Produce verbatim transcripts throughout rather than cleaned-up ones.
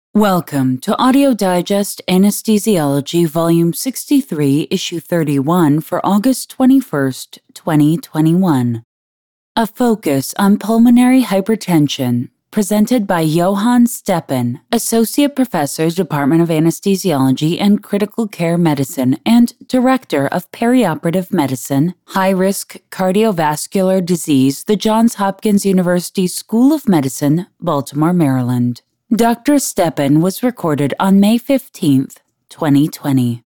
Welcome to Audio Digest Anesthesiology Volume sixty-three, Issue thirty-one for August twenty-first, twenty twenty-one. A Focus on Pulmonary Hypertension, presented by Johann Stepan, Associate Professor, Department of Anesthesiology and Critical Care Medicine and Director of Perioperative Medicine, High Risk Cardiovascular Disease, the Johns Hopkins University School of Medicine, Baltimore, Maryland. Doctor Stepan was recorded on May fifteenth, twenty twenty.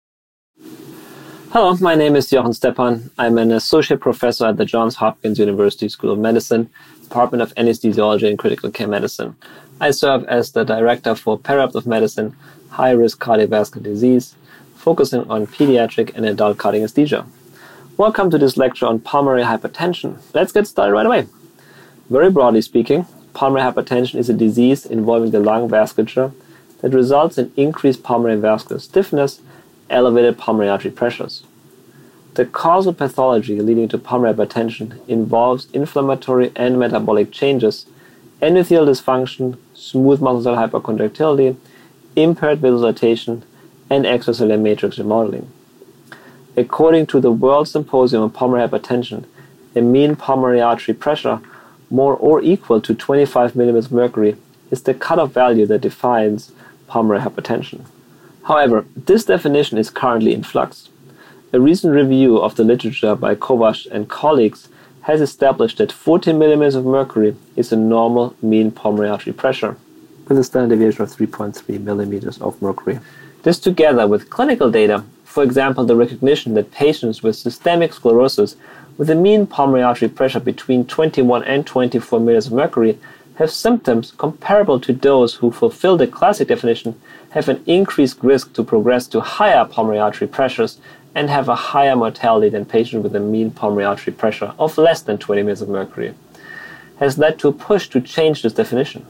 Hello, my name is Johann Stepan. I'm an associate professor at the Johns Hopkins University School of Medicine, Department of Anesthesiology and Critical Care Medicine. I serve as the director for Perioperative Medicine, High Risk Cardiovascular Disease, focusing on pediatric and adult cardiac anesthesia. Welcome to this lecture on pulmonary hypertension. Let's get started right away. Very broadly speaking, pulmonary hypertension is a disease involving the lung vasculature that results in increased pulmonary vascular stiffness, elevated pulmonary artery pressures. The causal pathology leading to pulmonary hypertension involves inflammatory and metabolic changes, endothelial dysfunction, smooth muscle cell hypercontractility, impaired vasodilatation, and extracellular matrix remodeling. According to the World Symposium on Pulmonary Hypertension, a mean pulmonary artery pressure more or equal to twenty-five millimeters of mercury is the cutoff value that defines pulmonary hypertension. However, this definition is currently in flux. A recent review of the literature by Kovacs and colleagues has established that fourteen millimeters of mercury is a normal mean pulmonary artery pressure, with a standard deviation of three point three millimeters of mercury. This, together with clinical data, for example, the recognition that patients with systemic sclerosis with a mean pulmonary artery pressure between twenty-one and twenty-four millimeters of mercury have symptoms comparable to those who fulfill the classic definition, have an increased risk to progress to higher pulmonary artery pressures and have a higher mortality than patients with a mean pulmonary artery pressure of less than twenty millimeters of mercury, has led to a push to change this definition.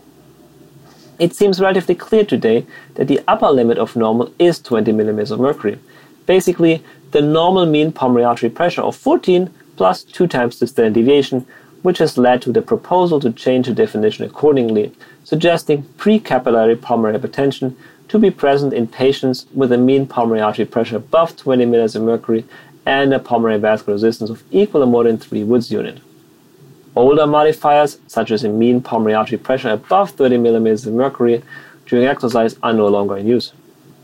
It seems relatively clear today that the upper limit of normal is twenty millimeters of mercury. Basically, the normal mean pulmonary artery pressure of fourteen plus two times the standard deviation, which has led to the proposal to change the definition accordingly, suggesting precapillary pulmonary hypertension to be present in patients with a mean pulmonary artery pressure above twenty millimeters of mercury and a pulmonary vascular resistance of equal or more than three Woods unit. Older modifiers, such as a mean pulmonary artery pressure above thirty millimeters of mercury during exercise, are no longer in use.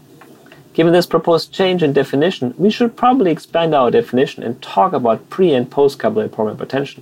Given this proposed change in definition, we should probably expand our definition and talk about pre- and post-capillary pulmonary hypertension.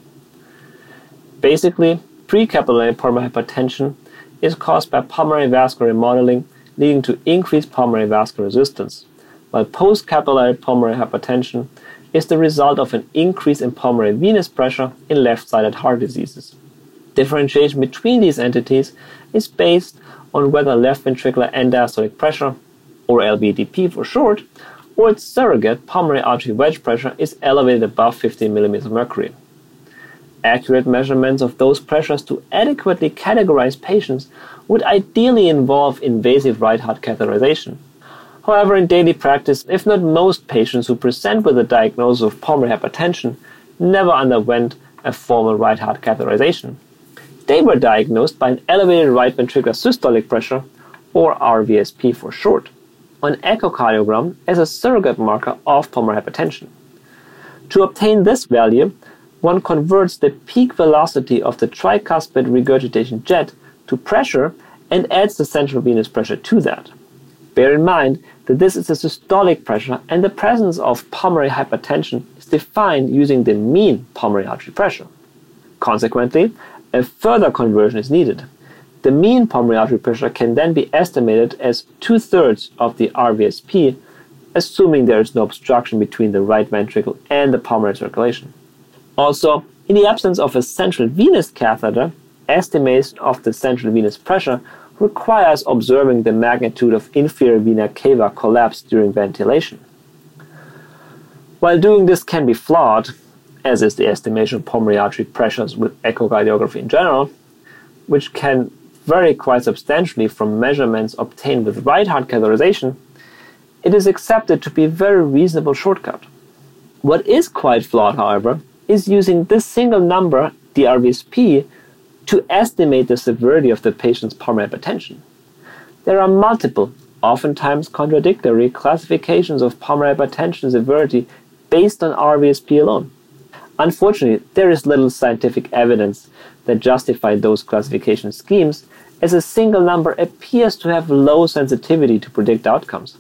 Basically, pre-capillary pulmonary hypertension is caused by pulmonary vascular remodeling, leading to increased pulmonary vascular resistance, while post-capillary pulmonary hypertension is the result of an increase in pulmonary venous pressure in left-sided heart diseases. Differentiation between these entities is based on whether left ventricular end-diastolic pressure, or L V D P for short, or its surrogate pulmonary artery wedge pressure is elevated above fifteen millimeters of mercury. Accurate measurements of those pressures to adequately categorize patients would ideally involve invasive right heart catheterization. However, in daily practice, if not most patients who present with a diagnosis of pulmonary hypertension never underwent a formal right heart catheterization. They were diagnosed by an elevated right ventricular systolic pressure, or R V S P for short, on echocardiogram as a surrogate marker of pulmonary hypertension. To obtain this value, one converts the peak velocity of the tricuspid regurgitation jet to pressure and adds the central venous pressure to that. Bear in mind that this is a systolic pressure and the presence of pulmonary hypertension is defined using the mean pulmonary artery pressure. Consequently, a further conversion is needed. The mean pulmonary artery pressure can then be estimated as two-thirds of the R V S P, assuming there is no obstruction between the right ventricle and the pulmonary circulation. Also, in the absence of a central venous catheter, estimation of the central venous pressure requires observing the magnitude of inferior vena cava collapse during ventilation. While doing this can be flawed, as is the estimation of pulmonary artery pressures with echocardiography in general, which can vary quite substantially from measurements obtained with right heart catheterization, it is accepted to be a very reasonable shortcut. What is quite flawed, however, is using this single number, the R V S P, to estimate the severity of the patient's pulmonary hypertension. there are multiple, oftentimes contradictory, classifications of pulmonary hypertension severity based on R V S P alone. Unfortunately, there is little scientific evidence that justifies those classification schemes, as a single number appears to have low sensitivity to predict outcomes.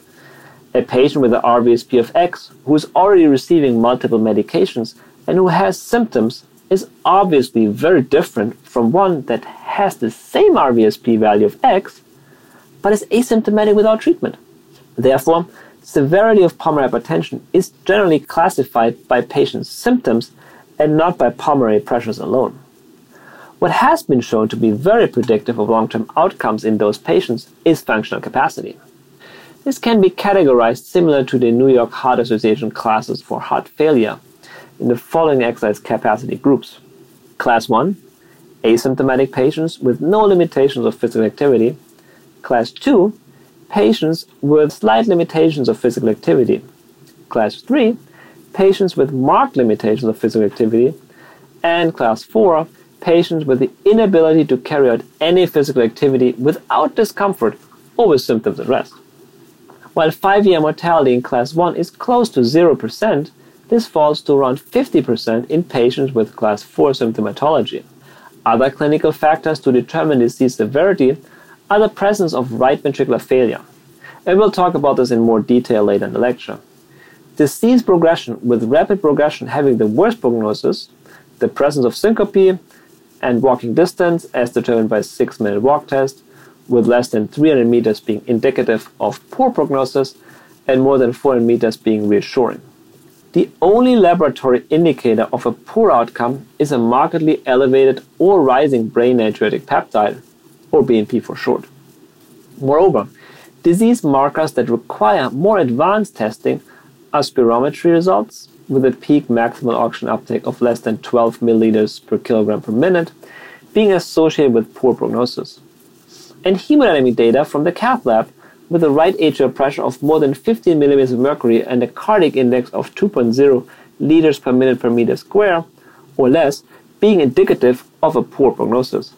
A patient with an R V S P of X who is already receiving multiple medications and who has symptoms is obviously very different from one that has the same R V S P value of X but is asymptomatic without treatment. Therefore, severity of pulmonary hypertension is generally classified by patients' symptoms and not by pulmonary pressures alone. What has been shown to be very predictive of long-term outcomes in those patients is functional capacity. This can be categorized similar to the New York Heart Association classes for heart failure in the following exercise capacity groups. Class one, asymptomatic patients with no limitations of physical activity. Class two, patients with slight limitations of physical activity. Class three, patients with marked limitations of physical activity. And Class four, patients with the inability to carry out any physical activity without discomfort or with symptoms at rest. While five-year mortality in Class one is close to zero percent, this falls to around fifty percent in patients with Class four symptomatology. Other clinical factors to determine disease severity are the presence of right ventricular failure, and we'll talk about this in more detail later in the lecture. Disease progression with rapid progression having the worst prognosis, the presence of syncope, and walking distance as determined by six-minute walk test, with less than three hundred meters being indicative of poor prognosis and more than four hundred meters being reassuring. The only laboratory indicator of a poor outcome is a markedly elevated or rising brain natriuretic peptide, or B N P for short. Moreover, disease markers that require more advanced testing are spirometry results with a peak maximal oxygen uptake of less than twelve milliliters per kilogram per minute being associated with poor prognosis, and hemodynamic data from the cath lab with a right atrial pressure of more than fifteen millimeters of mercury and a cardiac index of two point zero liters per minute per meter square or less being indicative of a poor prognosis.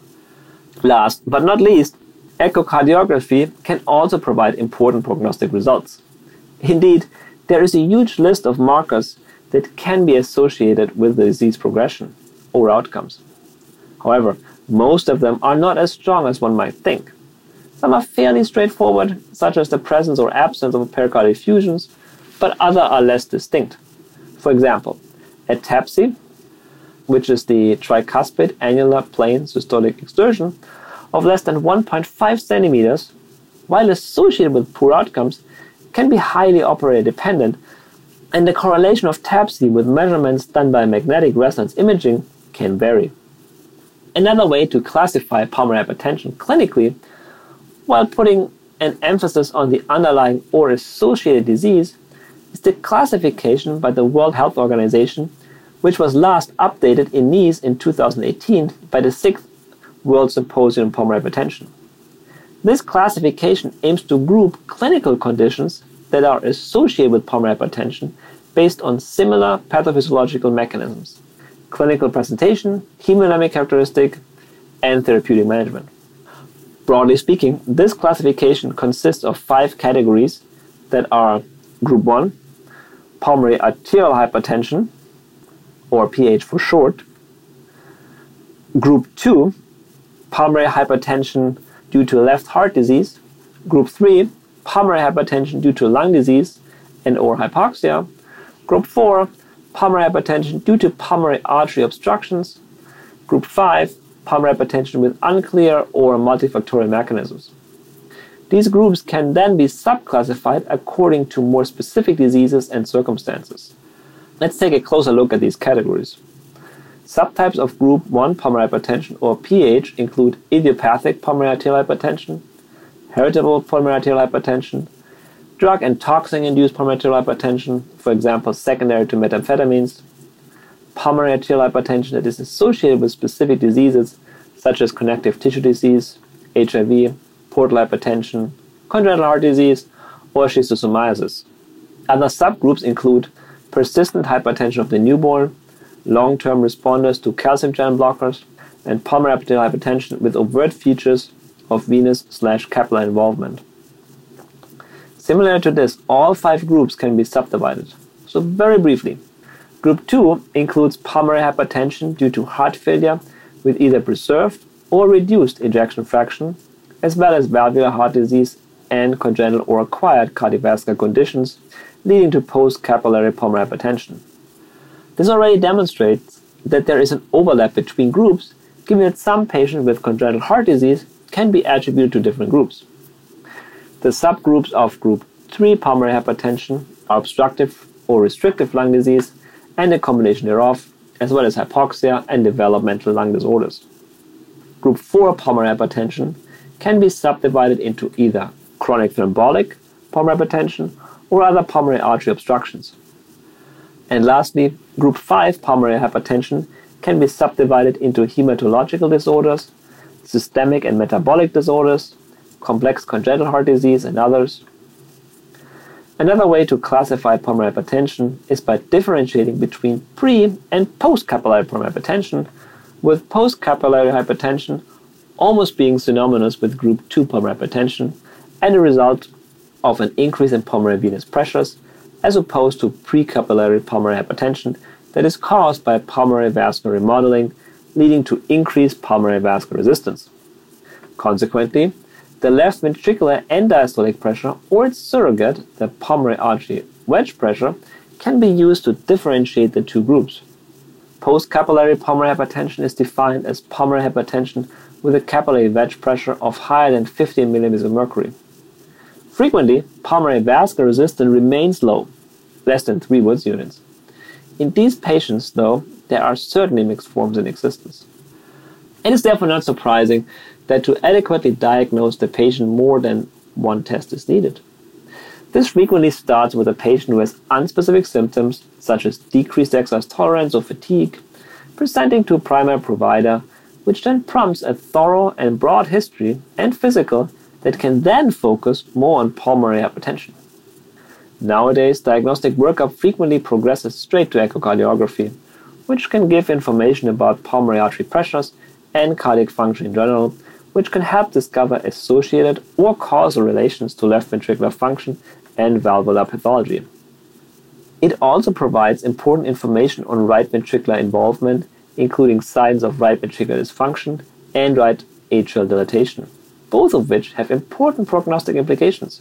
Last but not least, echocardiography can also provide important prognostic results. Indeed, there is a huge list of markers that can be associated with the disease progression or outcomes. However, most of them are not as strong as one might think. Some are fairly straightforward, such as the presence or absence of pericardial effusions, but others are less distinct. For example, a T A P S I, which is the tricuspid annular plane systolic exertion, of less than one point five centimeters, while associated with poor outcomes, can be highly operator dependent, and the correlation of T A P S I with measurements done by magnetic resonance imaging can vary. Another way to classify pulmonary hypertension clinically, while putting an emphasis on the underlying or associated disease, is the classification by the World Health Organization, which was last updated in Nice in two thousand eighteen by the sixth World Symposium on Pulmonary Hypertension. This classification aims to group clinical conditions that are associated with pulmonary hypertension based on similar pathophysiological mechanisms: clinical presentation, hemodynamic characteristic, and therapeutic management. Broadly speaking, this classification consists of five categories that are Group one, pulmonary arterial hypertension, or P H for short. Group two, pulmonary hypertension due to left heart disease. Group three, pulmonary hypertension due to lung disease and or hypoxia. Group four, pulmonary hypertension due to pulmonary artery obstructions. Group five, pulmonary hypertension with unclear or multifactorial mechanisms. These groups can then be subclassified according to more specific diseases and circumstances. Let's take a closer look at these categories. Subtypes of Group one pulmonary hypertension, or P H, include idiopathic pulmonary arterial hypertension, heritable pulmonary arterial hypertension, drug and toxin-induced pulmonary arterial hypertension, for example, secondary to methamphetamines, pulmonary arterial hypertension that is associated with specific diseases such as connective tissue disease, H I V, portal hypertension, congenital heart disease, or schistosomiasis. Other subgroups include persistent hypertension of the newborn, long-term responders to calcium channel blockers, and pulmonary arterial hypertension with overt features of venous slash capillary involvement. Similar to this, all five groups can be subdivided. So very briefly, Group two includes pulmonary hypertension due to heart failure with either preserved or reduced ejection fraction, as well as valvular heart disease and congenital or acquired cardiovascular conditions leading to post-capillary pulmonary hypertension. This already demonstrates that there is an overlap between groups, given that some patients with congenital heart disease can be attributed to different groups. The subgroups of Group three pulmonary hypertension are obstructive or restrictive lung disease and a combination thereof, as well as hypoxia and developmental lung disorders. Group four pulmonary hypertension can be subdivided into either chronic thrombotic pulmonary hypertension or other pulmonary artery obstructions. And lastly, Group five pulmonary hypertension can be subdivided into hematological disorders, systemic and metabolic disorders, complex congenital heart disease, and others. Another way to classify pulmonary hypertension is by differentiating between pre- and post-capillary pulmonary hypertension, with post-capillary hypertension almost being synonymous with Group two pulmonary hypertension and a result of an increase in pulmonary venous pressures, as opposed to pre-capillary pulmonary hypertension that is caused by pulmonary vascular remodeling, leading to increased pulmonary vascular resistance. Consequently, the left ventricular end diastolic pressure, or its surrogate, the pulmonary artery wedge pressure, can be used to differentiate the two groups. Post-capillary pulmonary hypertension is defined as pulmonary hypertension with a capillary wedge pressure of higher than fifteen millimeters of mercury. Frequently, pulmonary vascular resistance remains low, less than three Woods units. In these patients, though, there are certainly mixed forms in existence. It is therefore not surprising that to adequately diagnose the patient, more than one test is needed. This frequently starts with a patient who has unspecific symptoms such as decreased exercise tolerance or fatigue, presenting to a primary provider, which then prompts a thorough and broad history and physical that can then focus more on pulmonary hypertension. Nowadays, diagnostic workup frequently progresses straight to echocardiography, which can give information about pulmonary artery pressures and cardiac function in general, which can help discover associated or causal relations to left ventricular function and valvular pathology. It also provides important information on right ventricular involvement, including signs of right ventricular dysfunction and right atrial dilatation, both of which have important prognostic implications.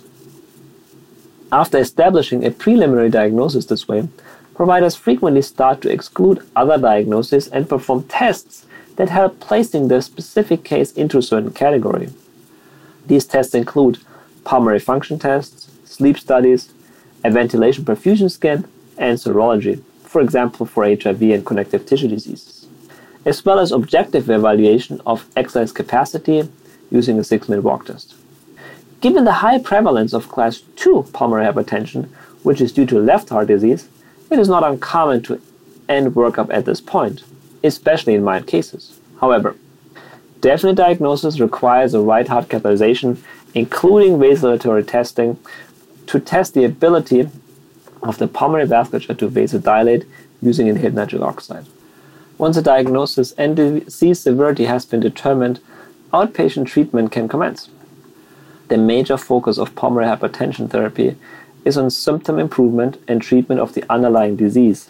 After establishing a preliminary diagnosis this way, providers frequently start to exclude other diagnoses and perform tests that help placing the specific case into a certain category. These tests include pulmonary function tests, sleep studies, a ventilation perfusion scan, and serology, for example for H I V and connective tissue diseases, as well as objective evaluation of exercise capacity using a six-minute walk test. Given the high prevalence of class two pulmonary hypertension, which is due to left heart disease, it is not uncommon to end workup at this point, especially in mild cases. However, definite diagnosis requires a right heart catheterization, including vasodilatory testing, to test the ability of the pulmonary vasculature to vasodilate using inhaled nitric oxide. Once a diagnosis and disease severity has been determined, outpatient treatment can commence. The major focus of pulmonary hypertension therapy is on symptom improvement and treatment of the underlying disease,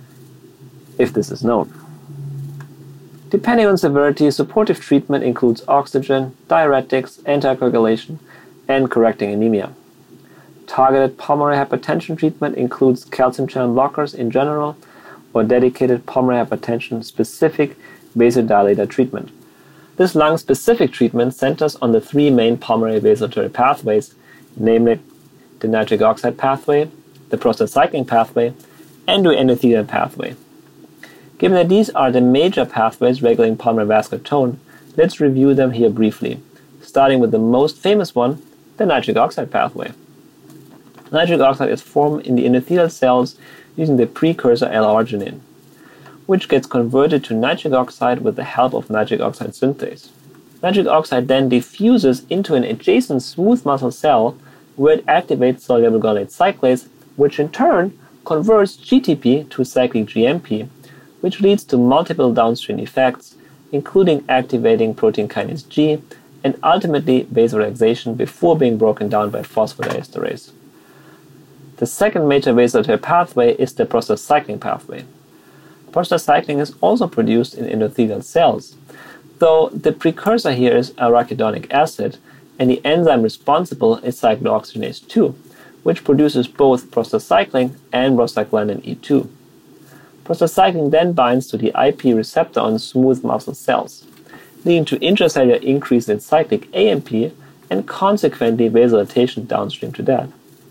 if this is known. Depending on severity, supportive treatment includes oxygen, diuretics, anticoagulation, and correcting anemia. Targeted pulmonary hypertension treatment includes calcium channel blockers in general or dedicated pulmonary hypertension-specific vasodilator treatment. This lung-specific treatment centers on the three main pulmonary vasodilatory pathways, namely the nitric oxide pathway, the prostacyclin pathway, and the endothelial pathway. Given that these are the major pathways regulating pulmonary vascular tone, let's review them here briefly, starting with the most famous one, the nitric oxide pathway. Nitric oxide is formed in the endothelial cells using the precursor L-arginine, which gets converted to nitric oxide with the help of nitric oxide synthase. Nitric oxide then diffuses into an adjacent smooth muscle cell where it activates soluble guanylate cyclase, which in turn converts G T P to cyclic G M P, which leads to multiple downstream effects, including activating protein kinase G and ultimately vasodilation before being broken down by phosphodiesterase. The second major vasodilatory pathway is the prostacyclin pathway. Prostacyclin is also produced in endothelial cells, though the precursor here is arachidonic acid, and the enzyme responsible is cyclooxygenase two, which produces both prostacyclin and prostaglandin E two. Prostacyclin then binds to the I P receptor on smooth muscle cells, leading to intracellular increase in cyclic A M P and consequently vasodilatation downstream to that.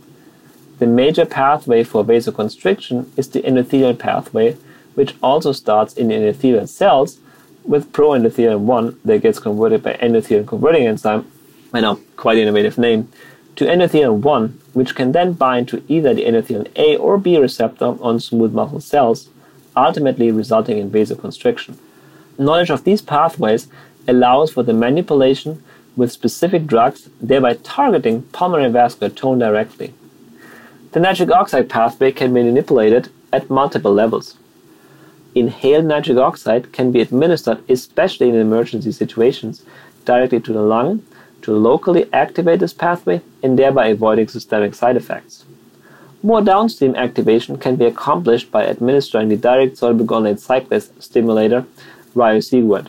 The major pathway for vasoconstriction is the endothelial pathway, which also starts in the endothelial cells with proendothelium one that gets converted by endothelium converting enzyme, I know, quite innovative name, to endothelium one, which can then bind to either the endothelium A or B receptor on smooth muscle cells, ultimately resulting in vasoconstriction. Knowledge of these pathways allows for the manipulation with specific drugs, thereby targeting pulmonary vascular tone directly. The nitric oxide pathway can be manipulated at multiple levels. Inhaled nitric oxide can be administered, especially in emergency situations, directly to the lung to locally activate this pathway and thereby avoiding systemic side effects. More downstream activation can be accomplished by administering the direct soluble guanylate cyclase stimulator riociguat.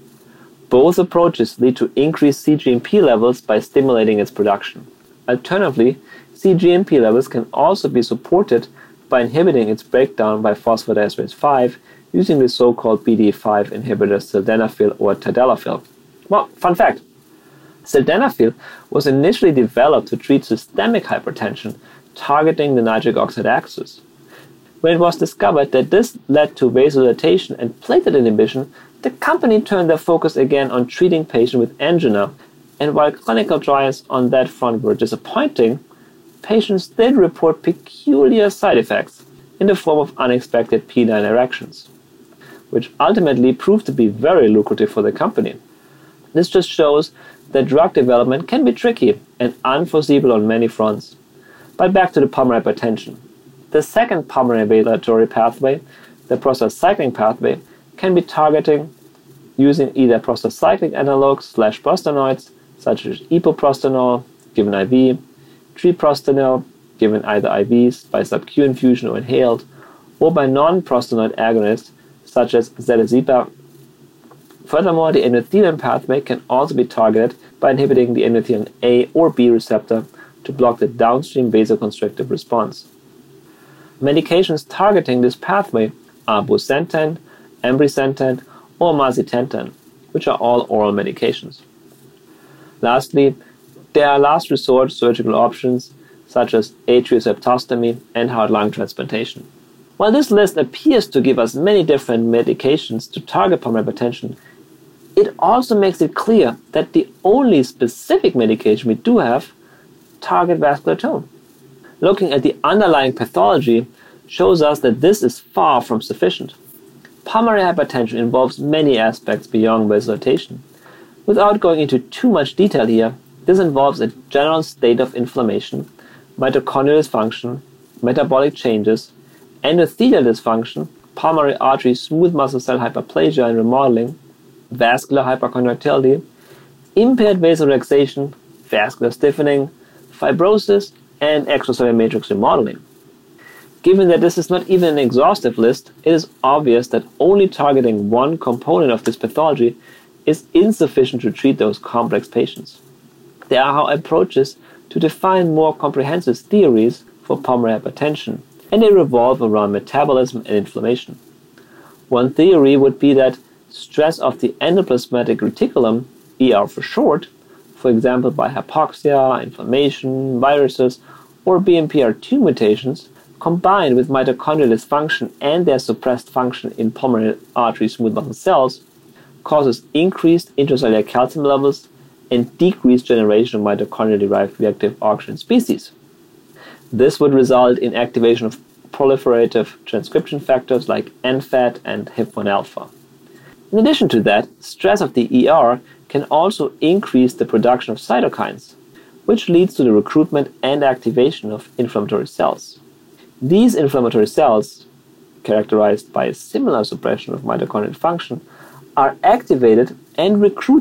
Both approaches lead to increased C G M P levels by stimulating its production. Alternatively, C G M P levels can also be supported by inhibiting its breakdown by phosphodiesterase five using the so-called B D E five inhibitor sildenafil or tadalafil. Well, fun fact, sildenafil was initially developed to treat systemic hypertension, targeting the nitric oxide axis. When it was discovered that this led to vasodilatation and platelet inhibition, the company turned their focus again on treating patients with angina, and while clinical trials on that front were disappointing, patients did report peculiar side effects in the form of unexpected penile erections, which ultimately proved to be very lucrative for the company. This just shows that drug development can be tricky and unforeseeable on many fronts. But back to the pulmonary hypertension. The second pulmonary vasodilatory pathway, the prostacyclin pathway, can be targeting using either prostacyclin analogs slash prostanoids, such as epoprostanol, given I V, treprostinil, given either I Vs by sub-Q infusion or inhaled, or by non-prostanoid agonists, such as zelazepam. Furthermore, the endothelium pathway can also be targeted by inhibiting the endothelium A or B receptor to block the downstream vasoconstrictive response. Medications targeting this pathway are bosentan, ambrisentan, or macitentan, which are all oral medications. Lastly, there are last resort surgical options such as atrial septostomy and heart-lung transplantation. While this list appears to give us many different medications to target pulmonary hypertension, it also makes it clear that the only specific medication we do have target vascular tone. Looking at the underlying pathology shows us that this is far from sufficient. Pulmonary hypertension involves many aspects beyond vasodilatation. Without going into too much detail here, this involves a general state of inflammation, mitochondrial dysfunction, metabolic changes, endothelial dysfunction, pulmonary artery smooth muscle cell hyperplasia and remodeling, vascular hypercontractility, impaired vasodilation, vascular stiffening, fibrosis, and extracellular matrix remodeling. Given that this is not even an exhaustive list, it is obvious that only targeting one component of this pathology is insufficient to treat those complex patients. There are, however, approaches to define more comprehensive theories for pulmonary hypertension, and they revolve around metabolism and inflammation. One theory would be that stress of the endoplasmatic reticulum, E R for short, for example by hypoxia, inflammation, viruses, or B M P R two mutations, combined with mitochondrial dysfunction and their suppressed function in pulmonary artery smooth muscle cells, causes increased intracellular calcium levels and decreased generation of mitochondrial-derived reactive oxygen species. This would result in activation of proliferative transcription factors like N FAT and H I F one alpha. In addition to that, stress of the E R can also increase the production of cytokines, which leads to the recruitment and activation of inflammatory cells. These inflammatory cells, characterized by a similar suppression of mitochondrial function, are activated and recruited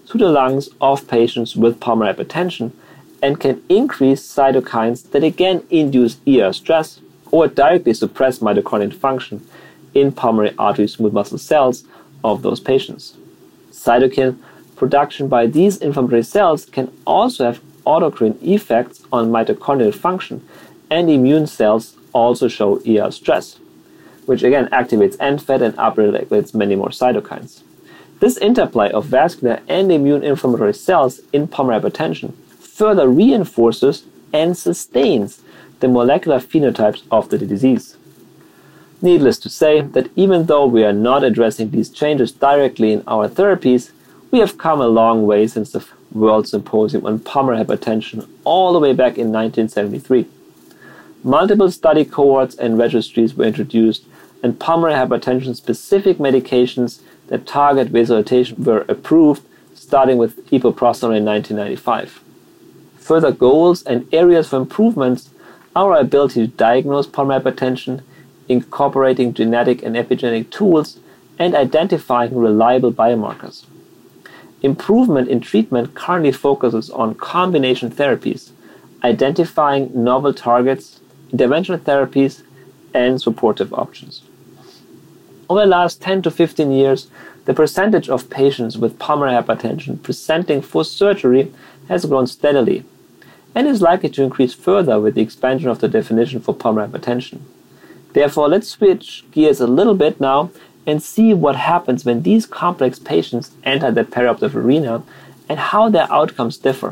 to the lungs of patients with pulmonary hypertension and can increase cytokines that again induce E R stress or directly suppress mitochondrial function in pulmonary artery smooth muscle cells of those patients. Cytokine production by these inflammatory cells can also have autocrine effects on mitochondrial function, and immune cells also show E R stress, which again activates N F A T and upregulates many more cytokines. This interplay of vascular and immune inflammatory cells in pulmonary hypertension further reinforces and sustains the molecular phenotypes of the disease. Needless to say that even though we are not addressing these changes directly in our therapies, we have come a long way since the World Symposium on Pulmonary Hypertension all the way back in nineteen seventy-three. Multiple study cohorts and registries were introduced, and pulmonary hypertension-specific medications that target vasodilatation were approved, starting with epoprostenol in nineteen ninety-five. Further goals and areas for improvements are our ability to diagnose pulmonary hypertension, incorporating genetic and epigenetic tools, and identifying reliable biomarkers. Improvement in treatment currently focuses on combination therapies, identifying novel targets, interventional therapies, and supportive options. Over the last ten to fifteen years, the percentage of patients with pulmonary hypertension presenting for surgery has grown steadily and is likely to increase further with the expansion of the definition for pulmonary hypertension. Therefore, let's switch gears a little bit now and see what happens when these complex patients enter the perioperative arena and how their outcomes differ.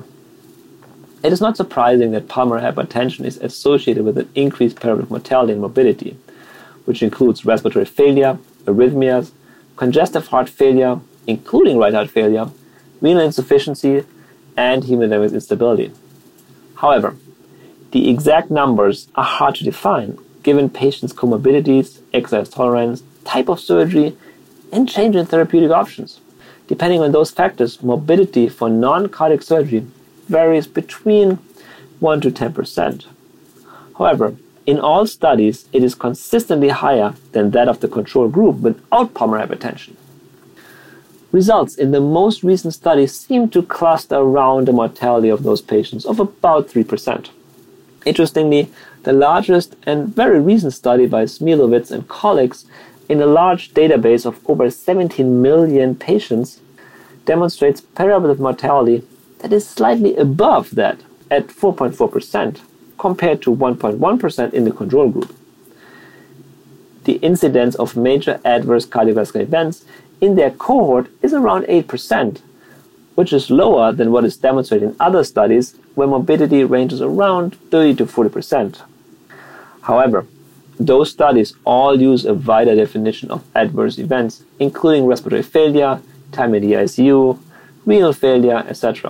It is not surprising that pulmonary hypertension is associated with an increased perioperative mortality and morbidity, which includes respiratory failure, arrhythmias, congestive heart failure, including right heart failure, renal insufficiency, and hemodynamic instability. However, the exact numbers are hard to define given patients' comorbidities, exercise tolerance, type of surgery, and change in therapeutic options. Depending on those factors, morbidity for non-cardiac surgery varies between one to ten percent. However, in all studies, it is consistently higher than that of the control group without pulmonary hypertension. Results in the most recent studies seem to cluster around the mortality of those patients of about three percent. Interestingly, the largest and very recent study by Smilovitz and colleagues in a large database of over seventeen million patients demonstrates perioperative mortality that is slightly above that at four point four percent compared to one point one percent in the control group. The incidence of major adverse cardiovascular events in their cohort is around eight percent, which is lower than what is demonstrated in other studies where morbidity ranges around thirty to forty percent. However, those studies all use a wider definition of adverse events, including respiratory failure, time in the I C U, renal failure, et cetera.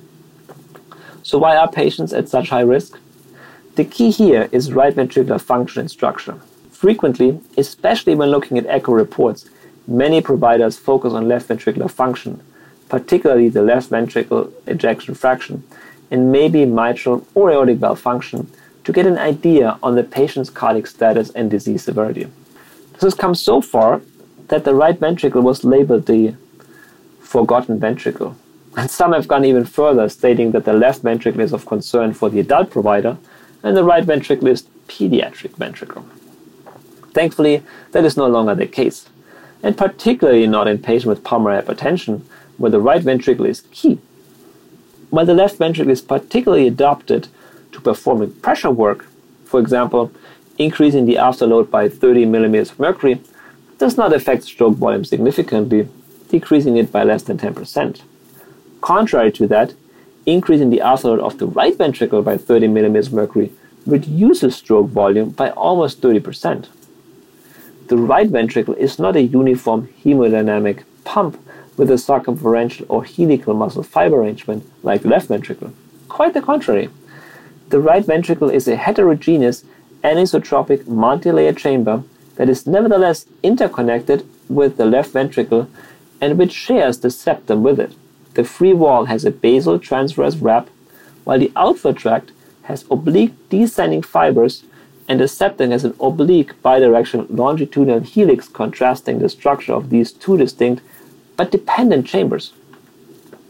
So why are patients at such high risk? The key here is right ventricular function and structure. Frequently, especially when looking at echo reports, many providers focus on left ventricular function, particularly the left ventricle ejection fraction, and maybe mitral or aortic valve function, to get an idea on the patient's cardiac status and disease severity. This has come so far that the right ventricle was labeled the forgotten ventricle. And some have gone even further, stating that the left ventricle is of concern for the adult provider and the right ventricle is pediatric ventricle. Thankfully, that is no longer the case, and particularly not in patients with pulmonary hypertension, where the right ventricle is key. While the left ventricle is particularly adapted to performing pressure work, for example, increasing the afterload by thirty millimeters of mercury, does not affect stroke volume significantly, decreasing it by less than ten percent. Contrary to that, increasing the afterload of the right ventricle by thirty millimeters of mercury reduces stroke volume by almost thirty percent. The right ventricle is not a uniform hemodynamic pump with a circumferential or helical muscle fiber arrangement like the left ventricle. Quite the contrary. The right ventricle is a heterogeneous anisotropic multilayer chamber that is nevertheless interconnected with the left ventricle and which shares the septum with it. The free wall has a basal transverse wrap, while the outward tract has oblique descending fibers and the septum has an oblique bidirectional longitudinal helix contrasting the structure of these two distinct but dependent chambers.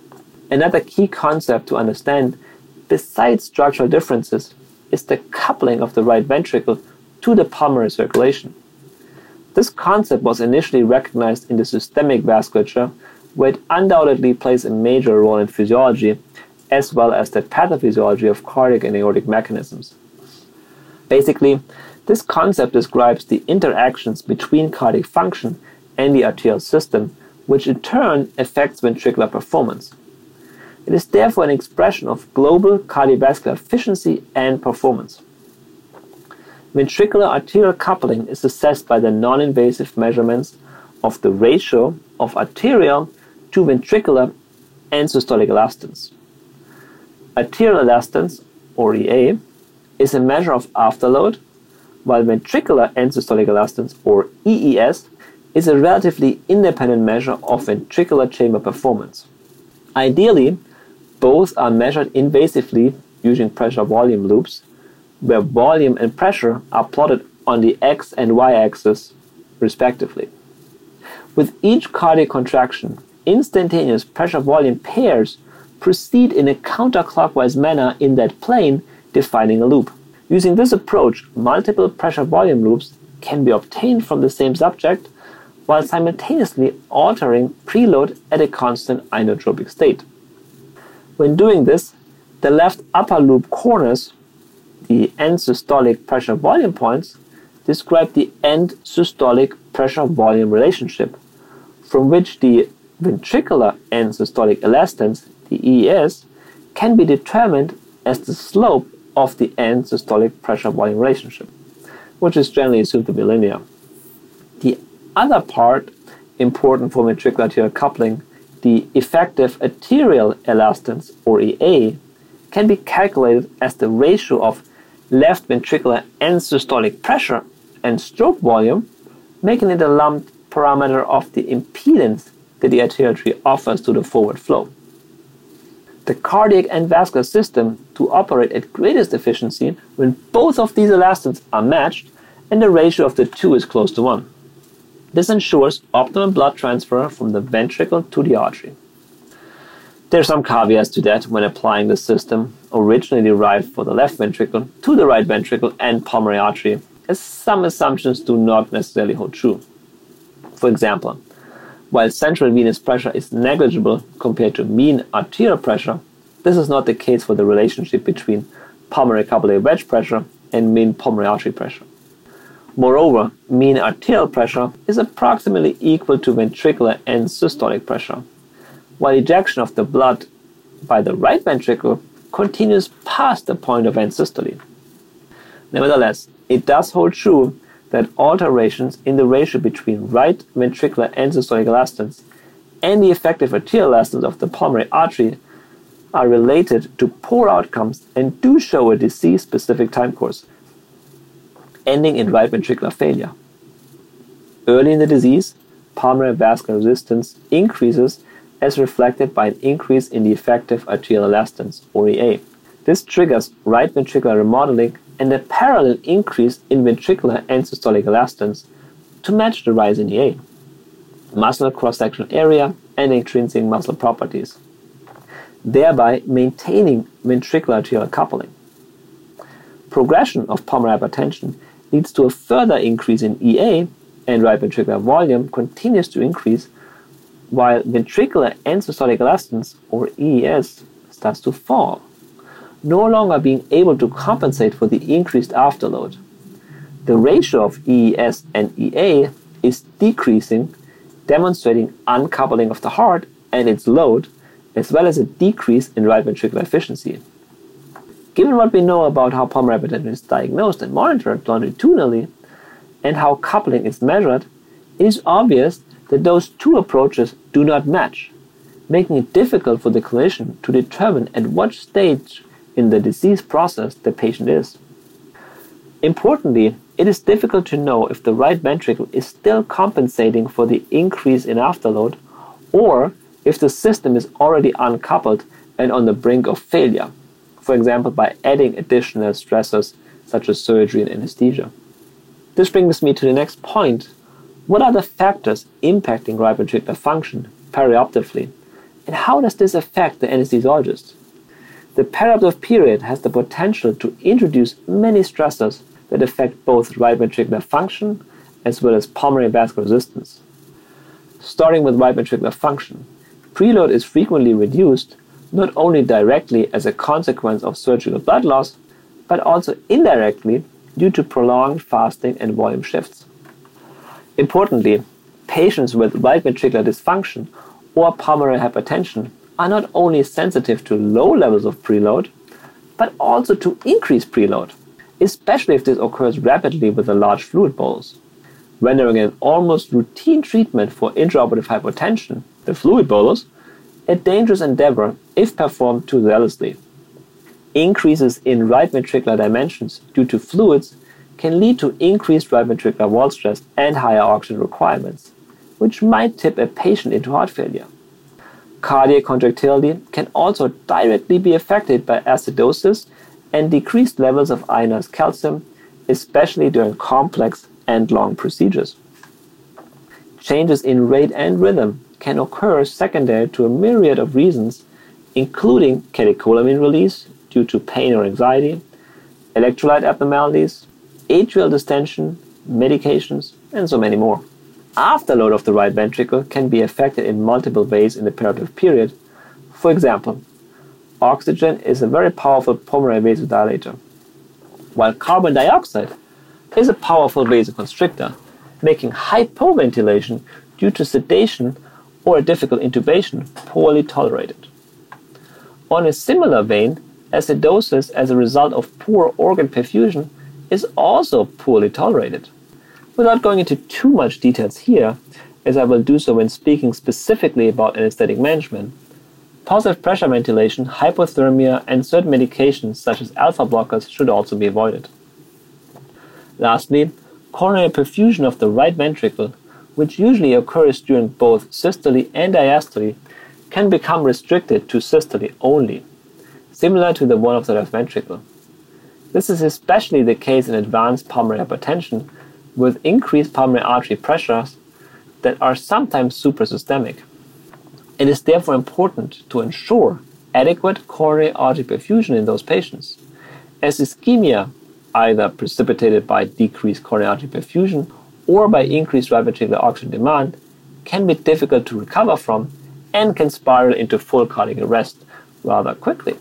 Another key concept to understand, besides structural differences, is the coupling of the right ventricle to the pulmonary circulation. This concept was initially recognized in the systemic vasculature, where it undoubtedly plays a major role in physiology, as well as the pathophysiology of cardiac and aortic mechanisms. Basically, this concept describes the interactions between cardiac function and the arterial system, which in turn affects ventricular performance. It is therefore an expression of global cardiovascular efficiency and performance. Ventricular arterial coupling is assessed by the non-invasive measurements of the ratio of arterial to ventricular and systolic elastance. Arterial elastance, or E A, is a measure of afterload, while ventricular and systolic elastance, or E E S, is a relatively independent measure of ventricular chamber performance. Ideally, both are measured invasively using pressure-volume loops, where volume and pressure are plotted on the x and y-axis, respectively. With each cardiac contraction, instantaneous pressure-volume pairs proceed in a counterclockwise manner in that plane, defining a loop. Using this approach, multiple pressure-volume loops can be obtained from the same subject, while simultaneously altering preload at a constant inotropic state. When doing this, the left upper loop corners, the end systolic pressure volume points, describe the end systolic pressure volume relationship, from which the ventricular end systolic elastance, the E E S, can be determined as the slope of the end systolic pressure volume relationship, which is generally assumed to be linear. The other part important for ventricular arterial coupling, the effective arterial elastance, or E A, can be calculated as the ratio of left ventricular end systolic pressure and stroke volume, making it a lumped parameter of the impedance that the arterial tree offers to the forward flow. The cardiac and vascular system to operate at greatest efficiency when both of these elastance are matched and the ratio of the two is close to one. This ensures optimum blood transfer from the ventricle to the artery. There are some caveats to that when applying the system originally derived for the left ventricle to the right ventricle and pulmonary artery, as some assumptions do not necessarily hold true. For example, while central venous pressure is negligible compared to mean arterial pressure, this is not the case for the relationship between pulmonary capillary wedge pressure and mean pulmonary artery pressure. Moreover, mean arterial pressure is approximately equal to ventricular and systolic pressure, while ejection of the blood by the right ventricle continues past the point of end systole. Nevertheless, it does hold true that alterations in the ratio between right ventricular and systolic elastance and the effective arterial elastance of the pulmonary artery are related to poor outcomes and do show a disease-specific time course, ending in right ventricular failure. Early in the disease, pulmonary vascular resistance increases as reflected by an increase in the effective arterial elastance, or E A. This triggers right ventricular remodeling and a parallel increase in ventricular and systolic elastance to match the rise in E A, muscle cross-sectional area, and intrinsic muscle properties, thereby maintaining ventricular arterial coupling. Progression of pulmonary hypertension leads to a further increase in E A, and right ventricular volume continues to increase, while ventricular and systolic elastance, or E E S, starts to fall, no longer being able to compensate for the increased afterload. The ratio of E E S and E A is decreasing, demonstrating uncoupling of the heart and its load, as well as a decrease in right ventricular efficiency. Given what we know about how pulmonary hypertension is diagnosed and monitored longitudinally, and how coupling is measured, it is obvious that those two approaches do not match, making it difficult for the clinician to determine at what stage in the disease process the patient is. Importantly, it is difficult to know if the right ventricle is still compensating for the increase in afterload, or if the system is already uncoupled and on the brink of failure, for example by adding additional stressors such as surgery and anesthesia. This brings me to the next point. What are the factors impacting right ventricular function perioperatively, And how does this affect the anesthesiologist? The perioperative period has the potential to introduce many stressors that affect both right ventricular function as well as pulmonary vascular resistance. Starting with right ventricular function, preload is frequently reduced not only directly as a consequence of surgical blood loss, but also indirectly due to prolonged fasting and volume shifts. Importantly, patients with right ventricular dysfunction or pulmonary hypertension are not only sensitive to low levels of preload, but also to increased preload, especially if this occurs rapidly with a large fluid bolus, rendering an almost routine treatment for intraoperative hypotension, the fluid bolus, a dangerous endeavor if performed too zealously. Increases in right ventricular dimensions due to fluids can lead to increased right ventricular wall stress and higher oxygen requirements, which might tip a patient into heart failure. Cardiac contractility can also directly be affected by acidosis and decreased levels of ionized calcium, especially during complex and long procedures. Changes in rate and rhythm can occur secondary to a myriad of reasons, including catecholamine release due to pain or anxiety, electrolyte abnormalities, atrial distension, medications, and so many more. Afterload of the right ventricle can be affected in multiple ways in the perioperative period. For example, oxygen is a very powerful pulmonary vasodilator, while carbon dioxide is a powerful vasoconstrictor, making hypoventilation due to sedation or a difficult intubation poorly tolerated. On a similar vein, acidosis as a result of poor organ perfusion is also poorly tolerated. Without going into too much details here, as I will do so when speaking specifically about anesthetic management, positive pressure ventilation, hypothermia, and certain medications such as alpha blockers should also be avoided. Lastly, coronary perfusion of the right ventricle, which usually occurs during both systole and diastole, can become restricted to systole only, similar to the one of the left ventricle. This is especially the case in advanced pulmonary hypertension with increased pulmonary artery pressures that are sometimes suprasystemic. It is therefore important to ensure adequate coronary artery perfusion in those patients, as ischemia, either precipitated by decreased coronary artery perfusion or by increased right ventricular oxygen demand, can be difficult to recover from and can spiral into full cardiac arrest rather quickly.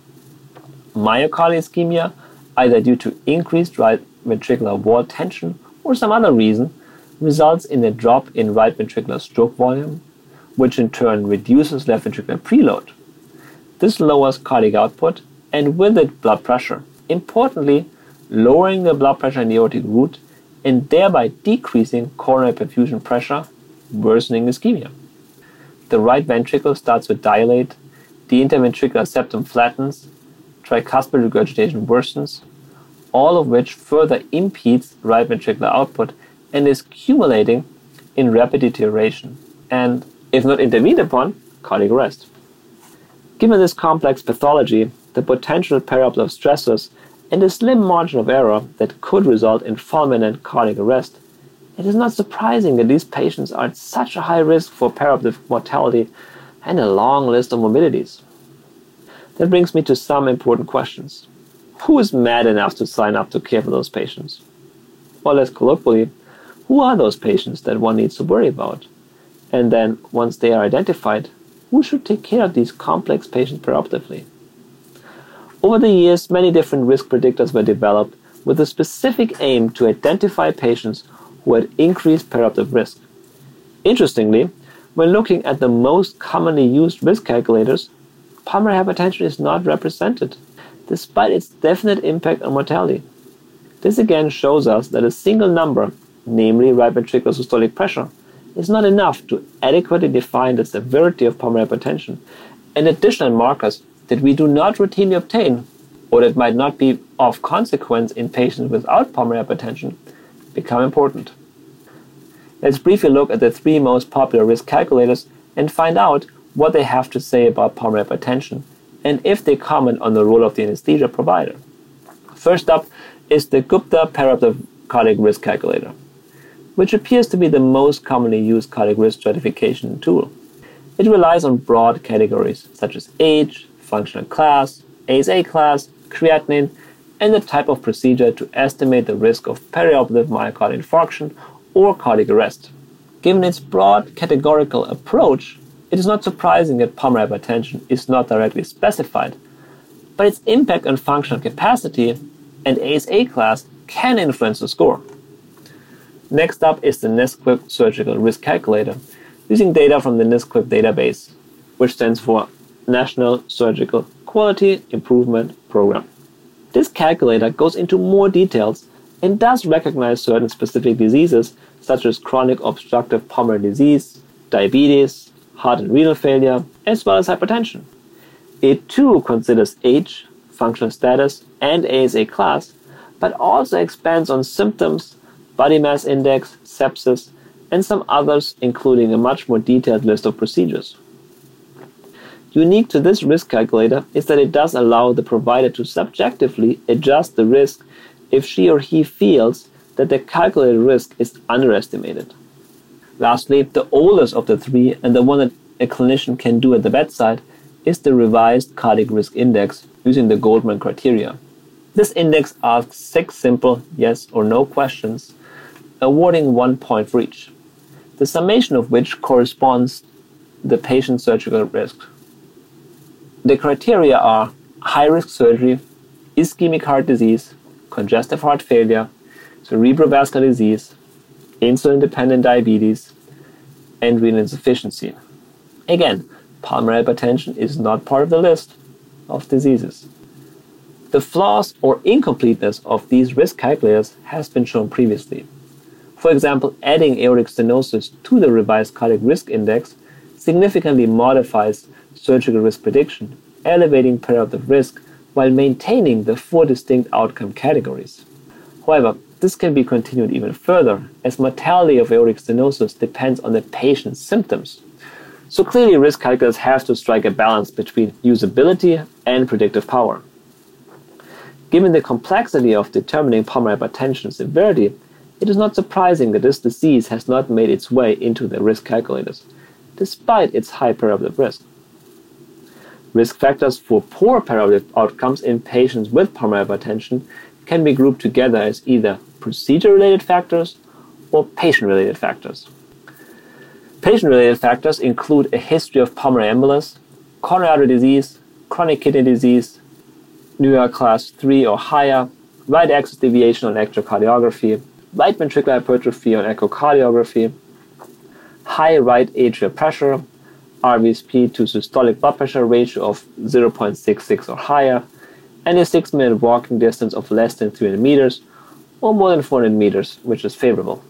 Myocardial ischemia, either due to increased right ventricular wall tension or some other reason, results in a drop in right ventricular stroke volume, which in turn reduces left ventricular preload. This lowers cardiac output and with it blood pressure, importantly lowering the blood pressure in the aortic root and thereby decreasing coronary perfusion pressure, worsening ischemia. The right ventricle starts to dilate, the interventricular septum flattens, tricuspid regurgitation worsens, all of which further impedes right ventricular output and is accumulating in rapid deterioration and, if not intervened upon, cardiac arrest. Given this complex pathology, the potential perioperative stressors, and a slim margin of error that could result in fulminant cardiac arrest, it is not surprising that these patients are at such a high risk for perioperative mortality and a long list of morbidities. That brings me to some important questions. Who is mad enough to sign up to care for those patients? Or less colloquially, who are those patients that one needs to worry about? And then, once they are identified, who should take care of these complex patients perioperatively? Over the years, many different risk predictors were developed with a specific aim to identify patients who had increased perioperative risk. Interestingly, when looking at the most commonly used risk calculators, pulmonary hypertension is not represented, despite its definite impact on mortality. This again shows us that a single number, namely right ventricular systolic pressure, is not enough to adequately define the severity of pulmonary hypertension, and additional markers that we do not routinely obtain or that might not be of consequence in patients without pulmonary hypertension become important. Let's briefly look at the three most popular risk calculators and find out what they have to say about pulmonary hypertension and if they comment on the role of the anesthesia provider. First up is the Gupta Perioperative Cardiac Risk Calculator, which appears to be the most commonly used cardiac risk stratification tool. It relies on broad categories such as age, functional class, A S A class, creatinine, and the type of procedure to estimate the risk of perioperative myocardial infarction or cardiac arrest. Given its broad categorical approach, it is not surprising that pulmonary hypertension is not directly specified, but its impact on functional capacity and A S A class can influence the score. Next up is the NSQIP Surgical Risk Calculator, using data from the NSQIP database, which stands for National Surgical Quality Improvement Program. This calculator goes into more details and does recognize certain specific diseases such as chronic obstructive pulmonary disease, diabetes, heart and renal failure, as well as hypertension. It too considers age, functional status, and A S A class, but also expands on symptoms, body mass index, sepsis, and some others, including a much more detailed list of procedures. Unique to this risk calculator is that it does allow the provider to subjectively adjust the risk if she or he feels that the calculated risk is underestimated. Lastly, the oldest of the three, and the one that a clinician can do at the bedside, is the Revised Cardiac Risk Index using the Goldman criteria. This index asks six simple yes or no questions, awarding one point for each, the summation of which corresponds to the patient's surgical risk. The criteria are high-risk surgery, ischemic heart disease, congestive heart failure, cerebrovascular disease, insulin-dependent diabetes, and renal insufficiency. Again, pulmonary hypertension is not part of the list of diseases. The flaws or incompleteness of these risk calculators has been shown previously. For example, adding aortic stenosis to the Revised Cardiac Risk Index significantly modifies surgical risk prediction, elevating perioperative risk while maintaining the four distinct outcome categories. However, this can be continued even further, as mortality of aortic stenosis depends on the patient's symptoms. So clearly, risk calculators have to strike a balance between usability and predictive power. Given the complexity of determining pulmonary hypertension severity, it is not surprising that this disease has not made its way into the risk calculators, despite its high perioperative risk. Risk factors for poor perioperative outcomes in patients with pulmonary hypertension can be grouped together as either procedure-related factors or patient-related factors. Patient-related factors include a history of pulmonary embolus, coronary artery disease, chronic kidney disease, New York class three or higher, right axis deviation on electrocardiography, right ventricular hypertrophy on echocardiography, high right atrial pressure, R V S P to systolic blood pressure ratio of zero point six six or higher, and a six-minute walking distance of less than three hundred meters or more than four hundred meters, which is favorable.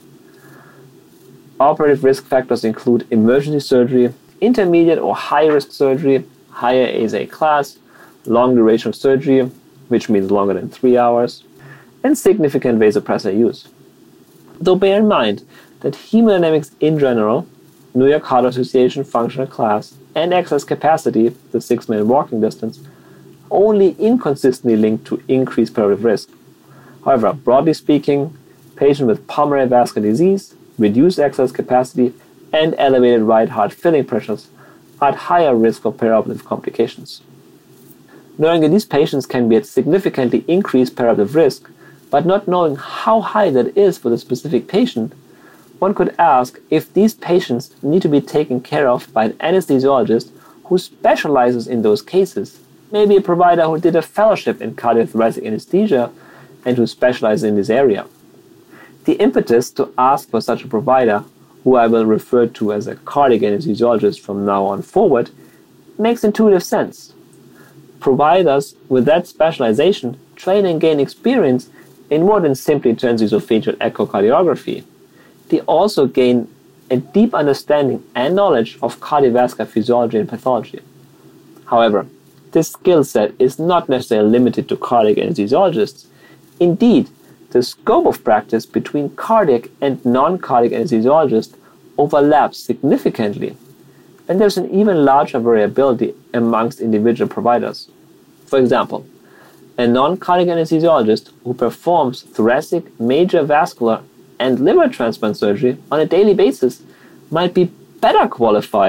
Operative risk factors include emergency surgery, intermediate or high-risk surgery, higher A S A class, long duration of surgery, which means longer than three hours, and significant vasopressor use. Though bear in mind that hemodynamics in general, New York Heart Association functional class, and exercise capacity, the six-minute walking distance, only inconsistently linked to increased perioperative risk. However, broadly speaking, patients with pulmonary vascular disease, reduced exercise capacity, and elevated right heart filling pressures are at higher risk for perioperative complications. Knowing that these patients can be at significantly increased perioperative risk, but not knowing how high that is for the specific patient, one could ask if these patients need to be taken care of by an anesthesiologist who specializes in those cases, maybe a provider who did a fellowship in cardiothoracic anesthesia and who specializes in this area. The impetus to ask for such a provider, who I will refer to as a cardiac anesthesiologist from now on forward, makes intuitive sense. Providers with that specialization train and gain experience in more than simply transesophageal echocardiography. They also gain a deep understanding and knowledge of cardiovascular physiology and pathology. However, this skill set is not necessarily limited to cardiac anesthesiologists. Indeed, the scope of practice between cardiac and non-cardiac anesthesiologists overlaps significantly, and there's an even larger variability amongst individual providers. For example, a non-cardiac anesthesiologist who performs thoracic, major vascular, and liver transplant surgery on a daily basis might be better qualified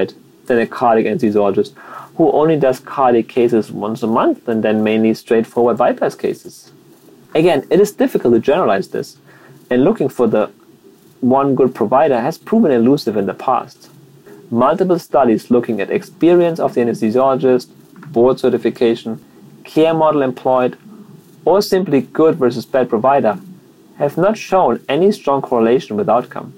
than a cardiac anesthesiologist who only does cardiac cases once a month and then mainly straightforward bypass cases. Again, it is difficult to generalize this, and looking for the one good provider has proven elusive in the past. Multiple studies looking at experience of the anesthesiologist, board certification, care model employed, or simply good versus bad provider have not shown any strong correlation with outcome.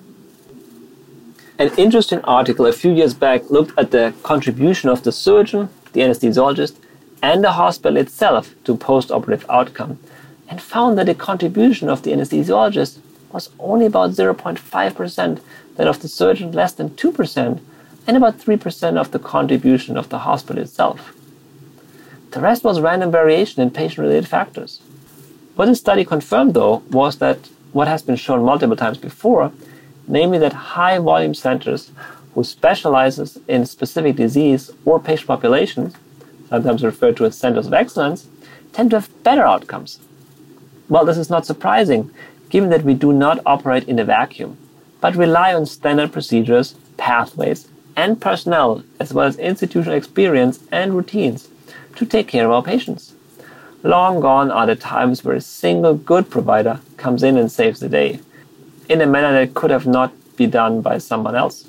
An interesting article a few years back looked at the contribution of the surgeon, the anesthesiologist, and the hospital itself to post-operative outcome, and found that the contribution of the anesthesiologist was only about zero point five percent, that of the surgeon less than two percent, and about three percent of the contribution of the hospital itself. The rest was random variation in patient-related factors. What this study confirmed, though, was that what has been shown multiple times before, namely that high-volume centers who specializes in specific disease or patient populations, sometimes referred to as centers of excellence, tend to have better outcomes. Well, this is not surprising, given that we do not operate in a vacuum, but rely on standard procedures, pathways, and personnel, as well as institutional experience and routines, to take care of our patients. Long gone are the times where a single good provider comes in and saves the day, in a manner that could have not been done by someone else.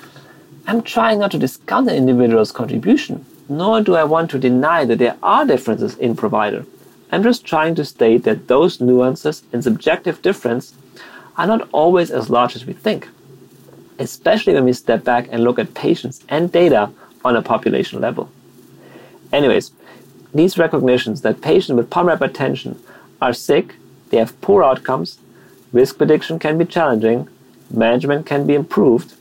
I'm trying not to discount an individual's contribution, nor do I want to deny that there are differences in provider. I'm just trying to state that those nuances and subjective difference are not always as large as we think, especially when we step back and look at patients and data on a population level. Anyways, these recognitions that patients with pulmonary hypertension are sick, they have poor outcomes, risk prediction can be challenging, management can be improved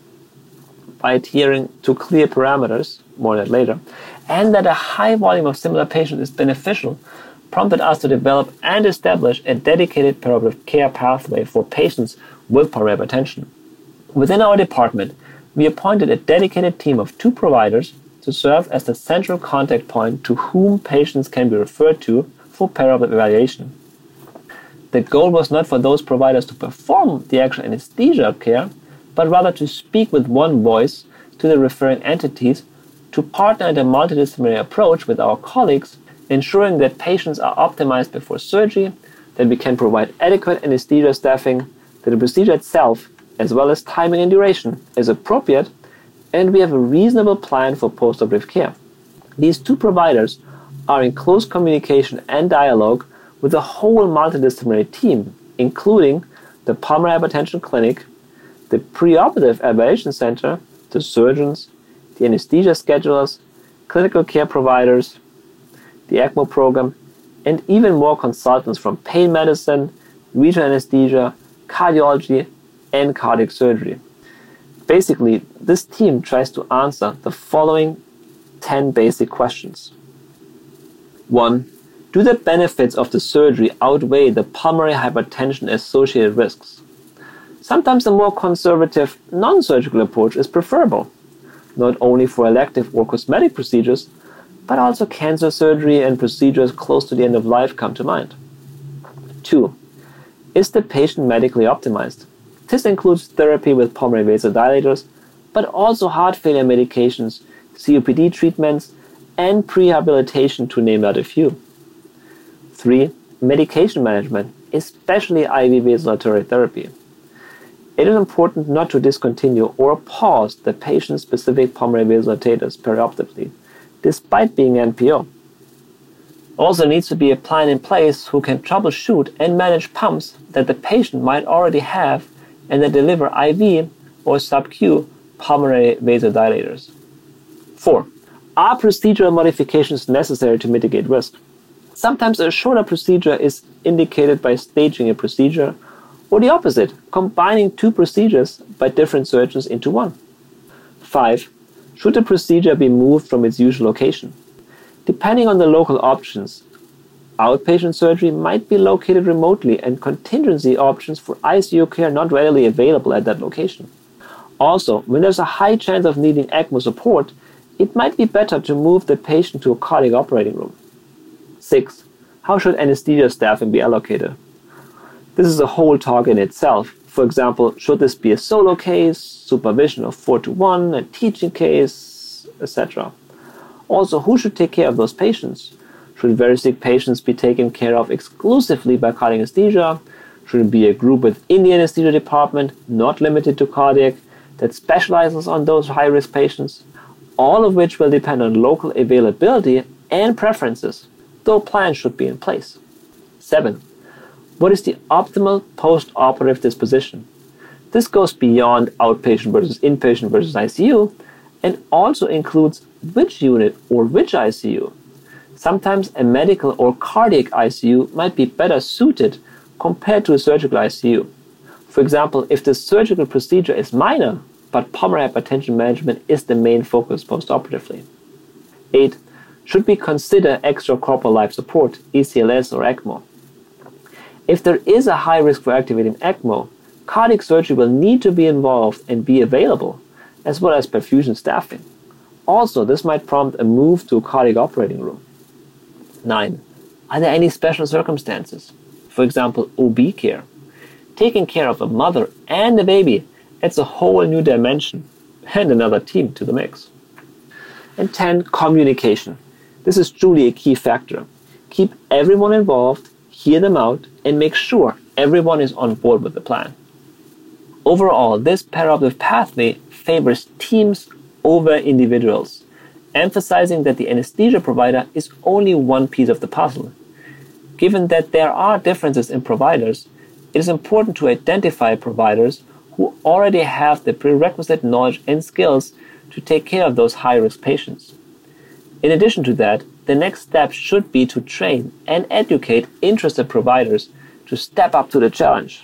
by adhering to clear parameters, more on that later, and that a high volume of similar patients is beneficial, prompted us to develop and establish a dedicated perioperative care pathway for patients with pulmonary hypertension. Within our department, we appointed a dedicated team of two providers to serve as the central contact point to whom patients can be referred to for perioperative evaluation. The goal was not for those providers to perform the actual anesthesia care, but rather to speak with one voice to the referring entities, to partner in a multidisciplinary approach with our colleagues, ensuring that patients are optimized before surgery, that we can provide adequate anesthesia staffing, that the procedure itself, as well as timing and duration, is appropriate, and we have a reasonable plan for postoperative care. These two providers are in close communication and dialogue with the whole multidisciplinary team, including the pulmonary hypertension clinic, the preoperative evaluation center, the surgeons, the anesthesia schedulers, clinical care providers, the ECMO program, and even more consultants from pain medicine, regional anesthesia, cardiology, and cardiac surgery. Basically, this team tries to answer the following ten basic questions. One, do the benefits of the surgery outweigh the pulmonary hypertension associated risks? Sometimes a more conservative, non-surgical approach is preferable, not only for elective or cosmetic procedures, but also cancer surgery and procedures close to the end of life come to mind. Two, is the patient medically optimized? This includes therapy with pulmonary vasodilators, but also heart failure medications, C O P D treatments, and prehabilitation, to name but a few. Three, medication management, especially I V vasodilatory therapy. It is important not to discontinue or pause the patient-specific pulmonary vasodilators perioperatively, despite being N P O. Also needs to be a plan in place who can troubleshoot and manage pumps that the patient might already have and that deliver I V or sub-Q pulmonary vasodilators. Four, are procedural modifications necessary to mitigate risk? Sometimes a shorter procedure is indicated by staging a procedure, or the opposite, combining two procedures by different surgeons into one. Five, should the procedure be moved from its usual location? Depending on the local options, outpatient surgery might be located remotely and contingency options for I C U care not readily available at that location. Also, when there's a high chance of needing ECMO support, it might be better to move the patient to a cardiac operating room. Six, how should anesthesia staffing be allocated? This is a whole talk in itself. For example, should this be a solo case, supervision of four to one, a teaching case, stress, et cetera. Also, who should take care of those patients? Should very sick patients be taken care of exclusively by cardiac anesthesia? Should it be a group within the anesthesia department, not limited to cardiac, that specializes on those high-risk patients? All of which will depend on local availability and preferences, though plans should be in place. seven. What is the optimal post-operative disposition? This goes beyond outpatient versus inpatient versus I C U and also includes which unit or which I C U. Sometimes a medical or cardiac I C U might be better suited compared to a surgical I C U. For example, if the surgical procedure is minor, but pulmonary hypertension management is the main focus post-operatively. eight. Should we consider extracorporeal life support, E C L S or ECMO? If there is a high risk for activating ECMO, cardiac surgery will need to be involved and be available, as well as perfusion staffing. Also, this might prompt a move to a cardiac operating room. nine. Are there any special circumstances? For example, O B care. Taking care of a mother and a baby adds a whole new dimension and another team to the mix. And ten. Communication. This is truly a key factor. Keep everyone involved, hear them out, and make sure everyone is on board with the plan. Overall, this perioperative pathway favors teams over individuals, emphasizing that the anesthesia provider is only one piece of the puzzle. Given that there are differences in providers, it is important to identify providers who already have the prerequisite knowledge and skills to take care of those high-risk patients. In addition to that, the next step should be to train and educate interested providers to step up to the challenge.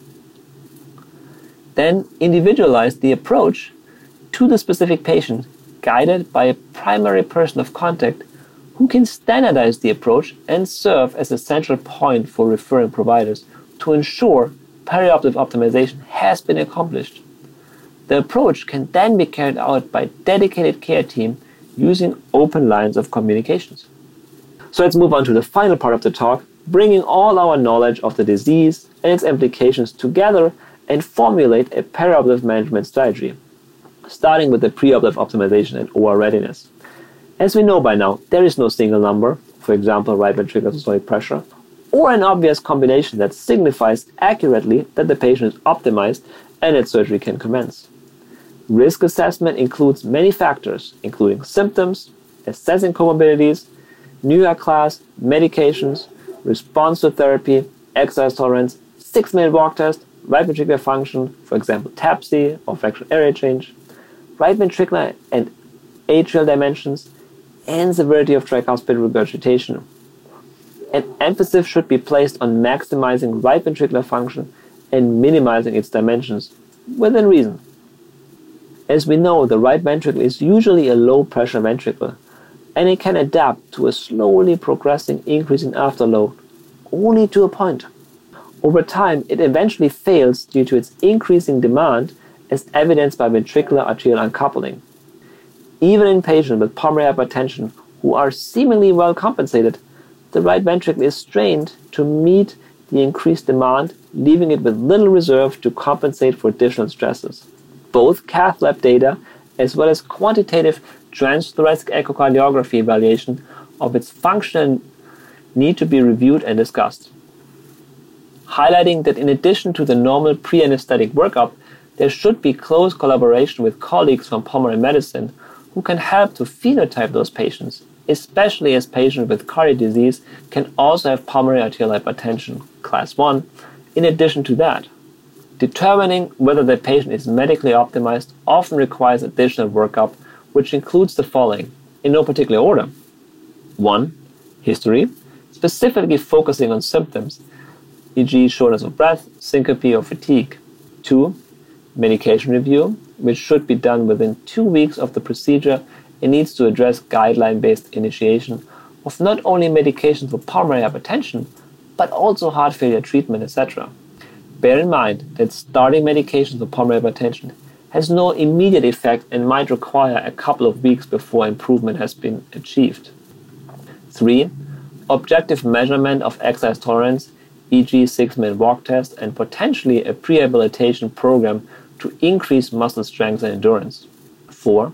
Then individualize the approach to the specific patient, guided by a primary person of contact who can standardize the approach and serve as a central point for referring providers to ensure perioperative optimization has been accomplished. The approach can then be carried out by a dedicated care team using open lines of communications. So let's move on to the final part of the talk, bringing all our knowledge of the disease and its implications together and formulate a perioperative management strategy, starting with the preoperative optimization and O R readiness. As we know by now, there is no single number, for example, right ventricular systolic pressure, or an obvious combination that signifies accurately that the patient is optimized and that surgery can commence. Risk assessment includes many factors, including symptoms, assessing comorbidities, New York class, medications, response to therapy, exercise tolerance, six-minute walk test, right ventricular function, for example, T A P S I or fractional area change, right ventricular and atrial dimensions, and severity of tricuspid regurgitation. An emphasis should be placed on maximizing right ventricular function and minimizing its dimensions within reason. As we know, the right ventricle is usually a low-pressure ventricle, and it can adapt to a slowly progressing increase in afterload, only to a point. Over time, it eventually fails due to its increasing demand, as evidenced by ventricular arterial uncoupling. Even in patients with pulmonary hypertension who are seemingly well compensated, the right ventricle is strained to meet the increased demand, leaving it with little reserve to compensate for additional stresses. Both cath lab data as well as quantitative transthoracic echocardiography evaluation of its function need to be reviewed and discussed. Highlighting that in addition to the normal pre-anesthetic workup, there should be close collaboration with colleagues from pulmonary medicine who can help to phenotype those patients, especially as patients with cardiac disease can also have pulmonary arterial hypertension, class one, in addition to that. Determining whether the patient is medically optimized often requires additional workup, which includes the following, in no particular order. one. History, specifically focusing on symptoms, for example shortness of breath, syncope, or fatigue. two. Medication review, which should be done within two weeks of the procedure and needs to address guideline-based initiation of not only medications for pulmonary hypertension, but also heart failure treatment, et cetera. Bear in mind that starting medications for pulmonary hypertension has no immediate effect and might require a couple of weeks before improvement has been achieved. three. Objective measurement of exercise tolerance, for example six-minute walk test, and potentially a prehabilitation program to increase muscle strength and endurance. four.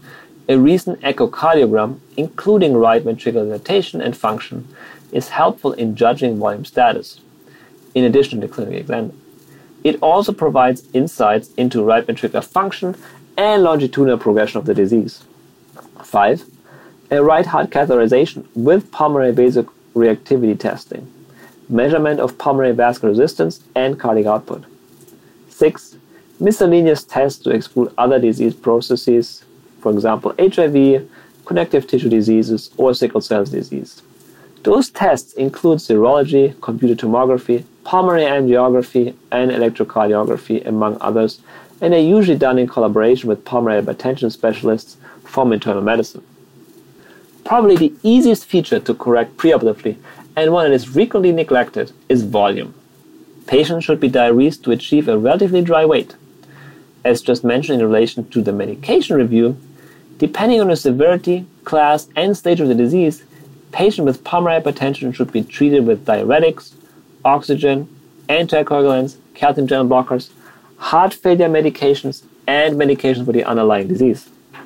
A recent echocardiogram, including right ventricular dilatation and function, is helpful in judging volume status, in addition to the clinical exam. It also provides insights into right ventricular function and longitudinal progression of the disease. five. A right heart catheterization with pulmonary vasoreactivity testing, measurement of pulmonary vascular resistance and cardiac output. six. Miscellaneous tests to exclude other disease processes, for example, H I V, connective tissue diseases, or sickle cell disease. Those tests include serology, computed tomography, pulmonary angiography, and electrocardiography, among others, and are usually done in collaboration with pulmonary hypertension specialists from internal medicine. Probably the easiest feature to correct preoperatively, and one that is frequently neglected, is volume. Patients should be diuresed to achieve a relatively dry weight. As just mentioned in relation to the medication review, depending on the severity, class, and stage of the disease, patients with pulmonary hypertension should be treated with diuretics, oxygen, anticoagulants, calcium channel blockers, heart failure medications, and medications for the underlying disease.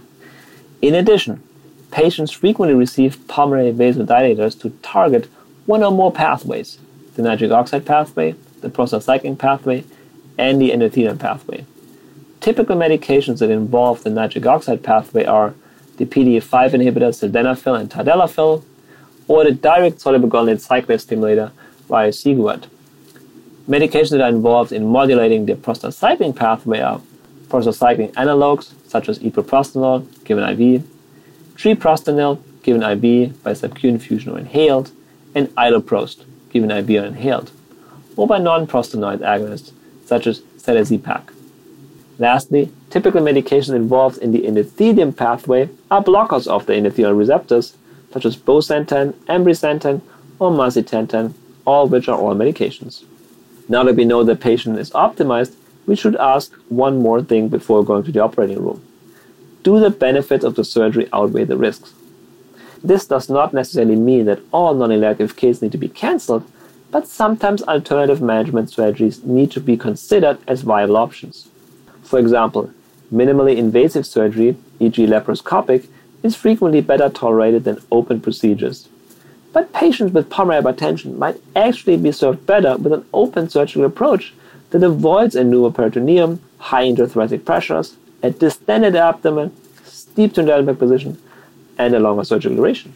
In addition, patients frequently receive pulmonary vasodilators to target one or more pathways: the nitric oxide pathway, the prostacyclin pathway, and the endothelin pathway. Typical medications that involve the nitric oxide pathway are the P D E five inhibitors sildenafil and tadalafil, or the direct soluble guanylate cyclase stimulator riociguat. Medications that are involved in modulating the prostacyclin pathway are prostacyclin analogs such as epoprostenol, given I V, treprostinil, given I V by sub-Q infusion or inhaled, and iloprost, given I V or inhaled, or by non-prostanoid agonists such as selexipag. Lastly, typical medications involved in the endothelin pathway are blockers of the endothelin receptors such as bosentan, ambrisentan, or macitentan, all of which are oral medications. Now that we know the patient is optimized, we should ask one more thing before going to the operating room. Do the benefits of the surgery outweigh the risks? This does not necessarily mean that all non-elective cases need to be cancelled, but sometimes alternative management strategies need to be considered as viable options. For example, minimally invasive surgery, for example laparoscopic, is frequently better tolerated than open procedures. But patients with pulmonary hypertension might actually be served better with an open surgical approach that avoids a pneumoperitoneum, high intrathoracic pressures, a distended abdomen, steep to position, and a longer surgical duration.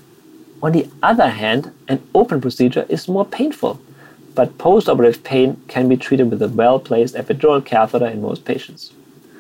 On the other hand, an open procedure is more painful, but postoperative pain can be treated with a well-placed epidural catheter in most patients.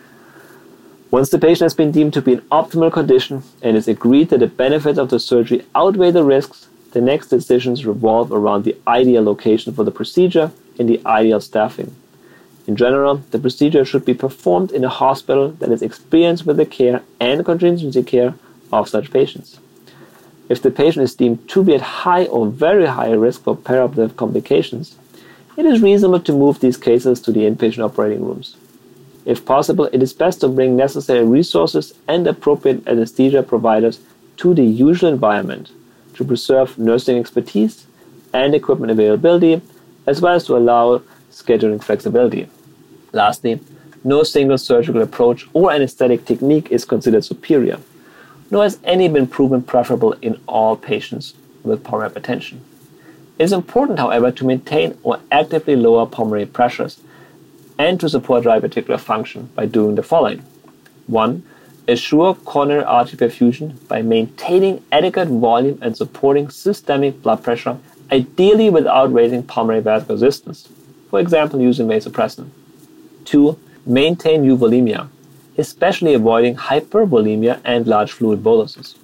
Once the patient has been deemed to be in optimal condition and it's agreed that the benefits of the surgery outweigh the risks, the next decisions revolve around the ideal location for the procedure and the ideal staffing. In general, the procedure should be performed in a hospital that is experienced with the care and contingency care of such patients. If the patient is deemed to be at high or very high risk for perioperative complications, it is reasonable to move these cases to the inpatient operating rooms. If possible, it is best to bring necessary resources and appropriate anesthesia providers to the usual environment to preserve nursing expertise and equipment availability, as well as to allow scheduling flexibility. Lastly, no single surgical approach or anesthetic technique is considered superior, nor has any been proven preferable in all patients with pulmonary hypertension. It is important, however, to maintain or actively lower pulmonary pressures and to support right ventricular function by doing the following. one. Assure coronary artery perfusion by maintaining adequate volume and supporting systemic blood pressure, ideally without raising pulmonary vascular resistance, for example using vasopressin. two. Maintain euvolemia, especially avoiding hypervolemia and large fluid boluses.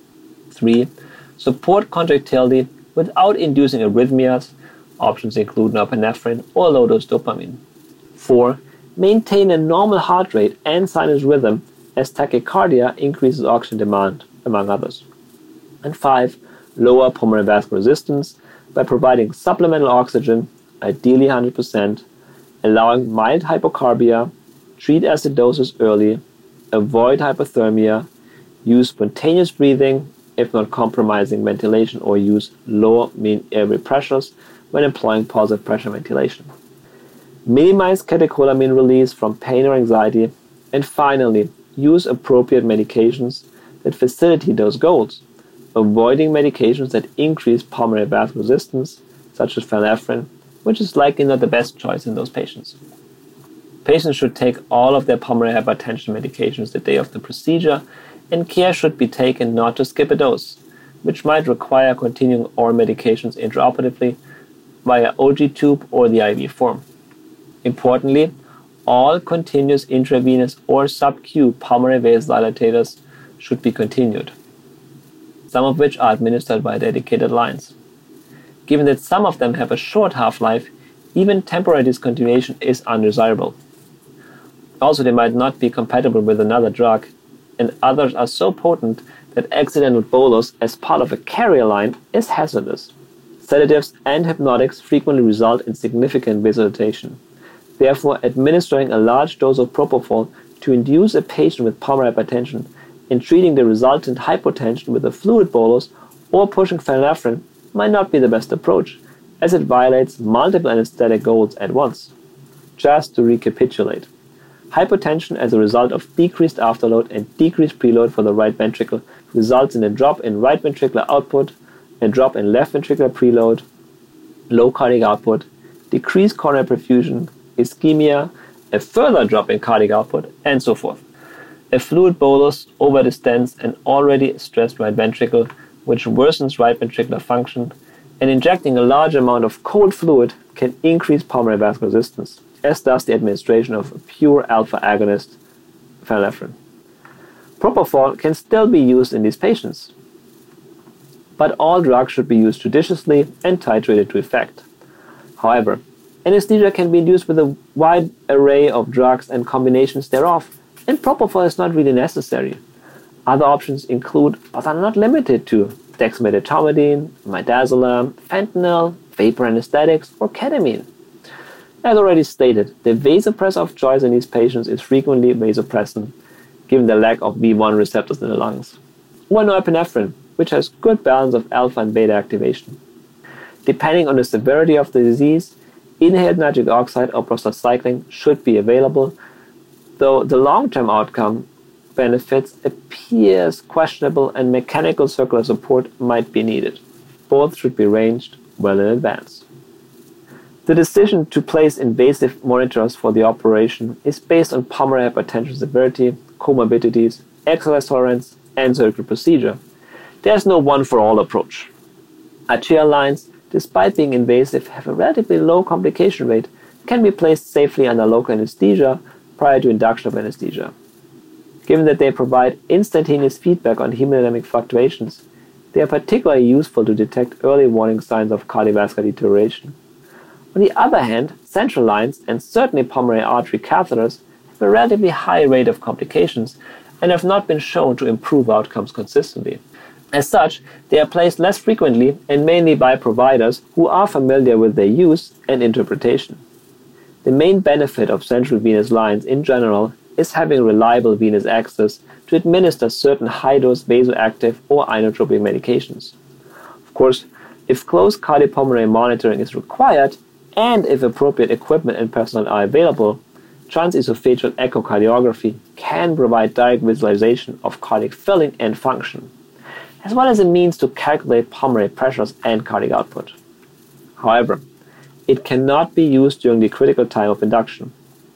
three. Support contractility without inducing arrhythmias. Options include norepinephrine or low-dose dopamine. four. Maintain a normal heart rate and sinus rhythm, as tachycardia increases oxygen demand, among others. And five. Lower pulmonary vascular resistance by providing supplemental oxygen, ideally one hundred percent, allowing mild hypocarbia, treat acidosis early, avoid hypothermia, use spontaneous breathing, if not compromising ventilation, or use lower mean airway pressures when employing positive pressure ventilation. Minimize catecholamine release from pain or anxiety, and finally, use appropriate medications that facilitate those goals, avoiding medications that increase pulmonary vascular resistance, such as phenylephrine, which is likely not the best choice in those patients. Patients should take all of their pulmonary hypertension medications the day of the procedure, and care should be taken not to skip a dose, which might require continuing oral medications intraoperatively via O G tube or the I V form. Importantly, all continuous intravenous or sub-Q pulmonary vasodilators should be continued, some of which are administered by dedicated lines. Given that some of them have a short half-life, even temporary discontinuation is undesirable. Also, they might not be compatible with another drug, and others are so potent that accidental bolus as part of a carrier line is hazardous. Sedatives and hypnotics frequently result in significant vasodilatation. Therefore, administering a large dose of propofol to induce a patient with pulmonary hypertension and treating the resultant hypotension with a fluid bolus or pushing phenylephrine might not be the best approach, as it violates multiple anesthetic goals at once. Just to recapitulate, hypotension as a result of decreased afterload and decreased preload for the right ventricle results in a drop in right ventricular output, a drop in left ventricular preload, low cardiac output, decreased coronary perfusion, ischemia, a further drop in cardiac output, and so forth. A fluid bolus overdistends an already stressed right ventricle, which worsens right ventricular function, and injecting a large amount of cold fluid can increase pulmonary vascular resistance, as does the administration of pure alpha agonist phenylephrine. Propofol can still be used in these patients, but all drugs should be used judiciously and titrated to effect. However, anesthesia can be induced with a wide array of drugs and combinations thereof, and propofol is not really necessary. Other options include, but are not limited to, dexmedetomidine, midazolam, fentanyl, vapor anesthetics, or ketamine. As already stated, the vasopressor of choice in these patients is frequently vasopressin, given the lack of V one receptors in the lungs, or norepinephrine, which has good balance of alpha and beta activation. Depending on the severity of the disease, inhaled nitric oxide or prostacyclin should be available, though the long-term outcome benefits appears questionable and mechanical circular support might be needed. Both should be arranged well in advance. The decision to place invasive monitors for the operation is based on pulmonary hypertension severity, comorbidities, exercise tolerance, and surgical procedure. There is no one-for-all approach. Arterial lines, despite being invasive, have a relatively low complication rate, can be placed safely under local anesthesia prior to induction of anesthesia. Given that they provide instantaneous feedback on hemodynamic fluctuations, they are particularly useful to detect early warning signs of cardiovascular deterioration. On the other hand, central lines and certainly pulmonary artery catheters have a relatively high rate of complications and have not been shown to improve outcomes consistently. As such, they are placed less frequently and mainly by providers who are familiar with their use and interpretation. The main benefit of central venous lines in general is having reliable venous access to administer certain high-dose vasoactive or inotropic medications. Of course, if close cardiopulmonary monitoring is required, and if appropriate equipment and personnel are available, transesophageal echocardiography can provide direct visualization of cardiac filling and function, as well as a means to calculate pulmonary pressures and cardiac output. However, it cannot be used during the critical time of induction.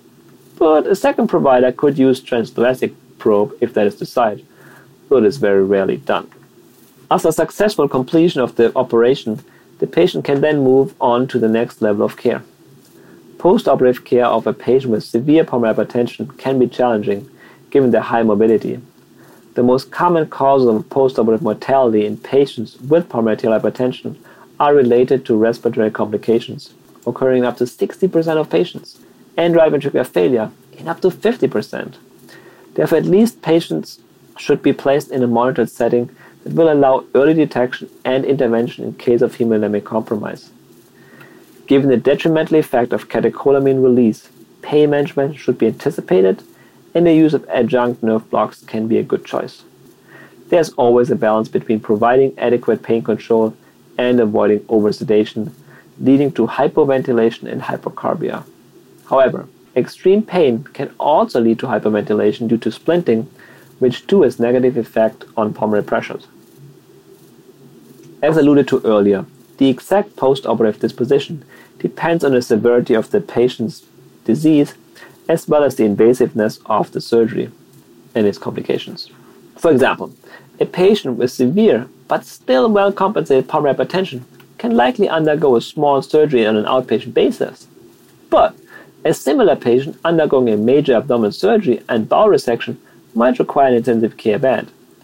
But a second provider could use transthoracic probe if that is desired, though it is very rarely done. After successful completion of the operation, the patient can then move on to the next level of care. Postoperative care of a patient with severe pulmonary hypertension can be challenging, given their high morbidity. The most common causes of postoperative mortality in patients with pulmonary arterial hypertension are related to respiratory complications, occurring in up to sixty percent of patients, and right ventricular failure in up to fifty percent. Therefore, at least patients should be placed in a monitored setting that will allow early detection and intervention in case of hemodynamic compromise. Given the detrimental effect of catecholamine release, pain management should be anticipated, and the use of adjunct nerve blocks can be a good choice. There's always a balance between providing adequate pain control and avoiding oversedation, leading to hypoventilation and hypocarbia. However, extreme pain can also lead to hyperventilation due to splinting, which too has negative effect on pulmonary pressures. As alluded to earlier, the exact postoperative disposition depends on the severity of the patient's disease as well as the invasiveness of the surgery and its complications. For example, a patient with severe but still well-compensated pulmonary hypertension can likely undergo a small surgery on an outpatient basis. But a similar patient undergoing a major abdominal surgery and bowel resection might require an intensive care bed.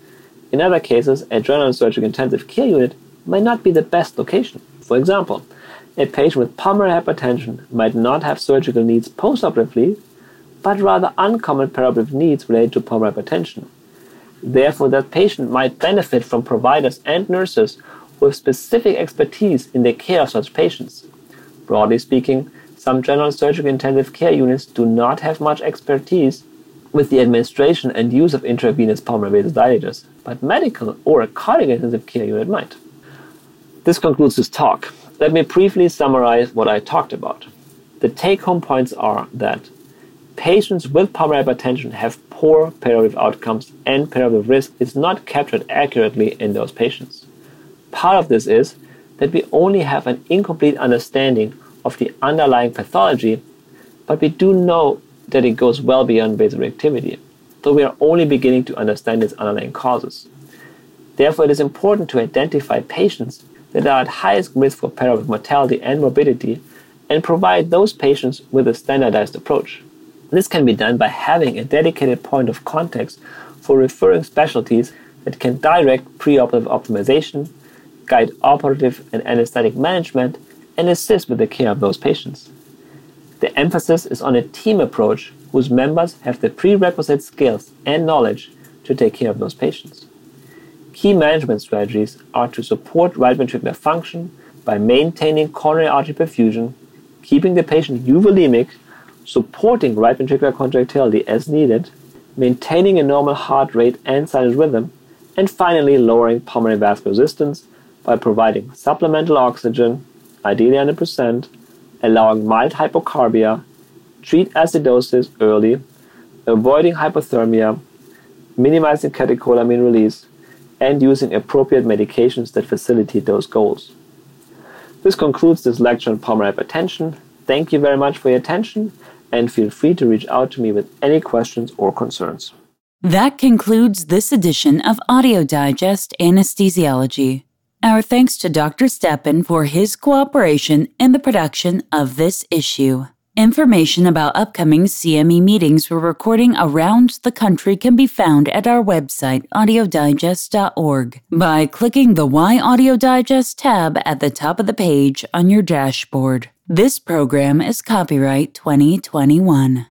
In other cases, a general surgical intensive care unit might not be the best location. For example, a patient with pulmonary hypertension might not have surgical needs postoperatively, but rather uncommon perioperative needs related to pulmonary hypertension. Therefore, that patient might benefit from providers and nurses with specific expertise in the care of such patients. Broadly speaking, some general surgical intensive care units do not have much expertise with the administration and use of intravenous pulmonary vasodilators, but medical or a cardiac intensive care unit might. This concludes this talk. Let me briefly summarize what I talked about. The take-home points are that patients with pulmonary hypertension have poor perioperative outcomes and perioperative risk is not captured accurately in those patients. Part of this is that we only have an incomplete understanding of the underlying pathology, but we do know that it goes well beyond vasoreactivity, though we are only beginning to understand its underlying causes. Therefore, it is important to identify patients that are at highest risk for perioperative mortality and morbidity and provide those patients with a standardized approach. This can be done by having a dedicated point of contact for referring specialties that can direct preoperative optimization, guide operative and anesthetic management, and assist with the care of those patients. The emphasis is on a team approach whose members have the prerequisite skills and knowledge to take care of those patients. Key management strategies are to support right ventricular function by maintaining coronary artery perfusion, keeping the patient euvolemic, supporting right ventricular contractility as needed, maintaining a normal heart rate and sinus rhythm, and finally lowering pulmonary vascular resistance by providing supplemental oxygen, ideally one hundred percent, allowing mild hypocarbia, treat acidosis early, avoiding hypothermia, minimizing catecholamine release, and using appropriate medications that facilitate those goals. This concludes this lecture on pulmonary hypertension. Thank you very much for your attention, and feel free to reach out to me with any questions or concerns. That concludes this edition of Audio Digest Anesthesiology. Our thanks to Doctor Stepan for his cooperation in the production of this issue. Information about upcoming C M E meetings we're recording around the country can be found at our website, audio digest dot org, by clicking the Why Audio Digest tab at the top of the page on your dashboard. This program is copyright twenty twenty-one.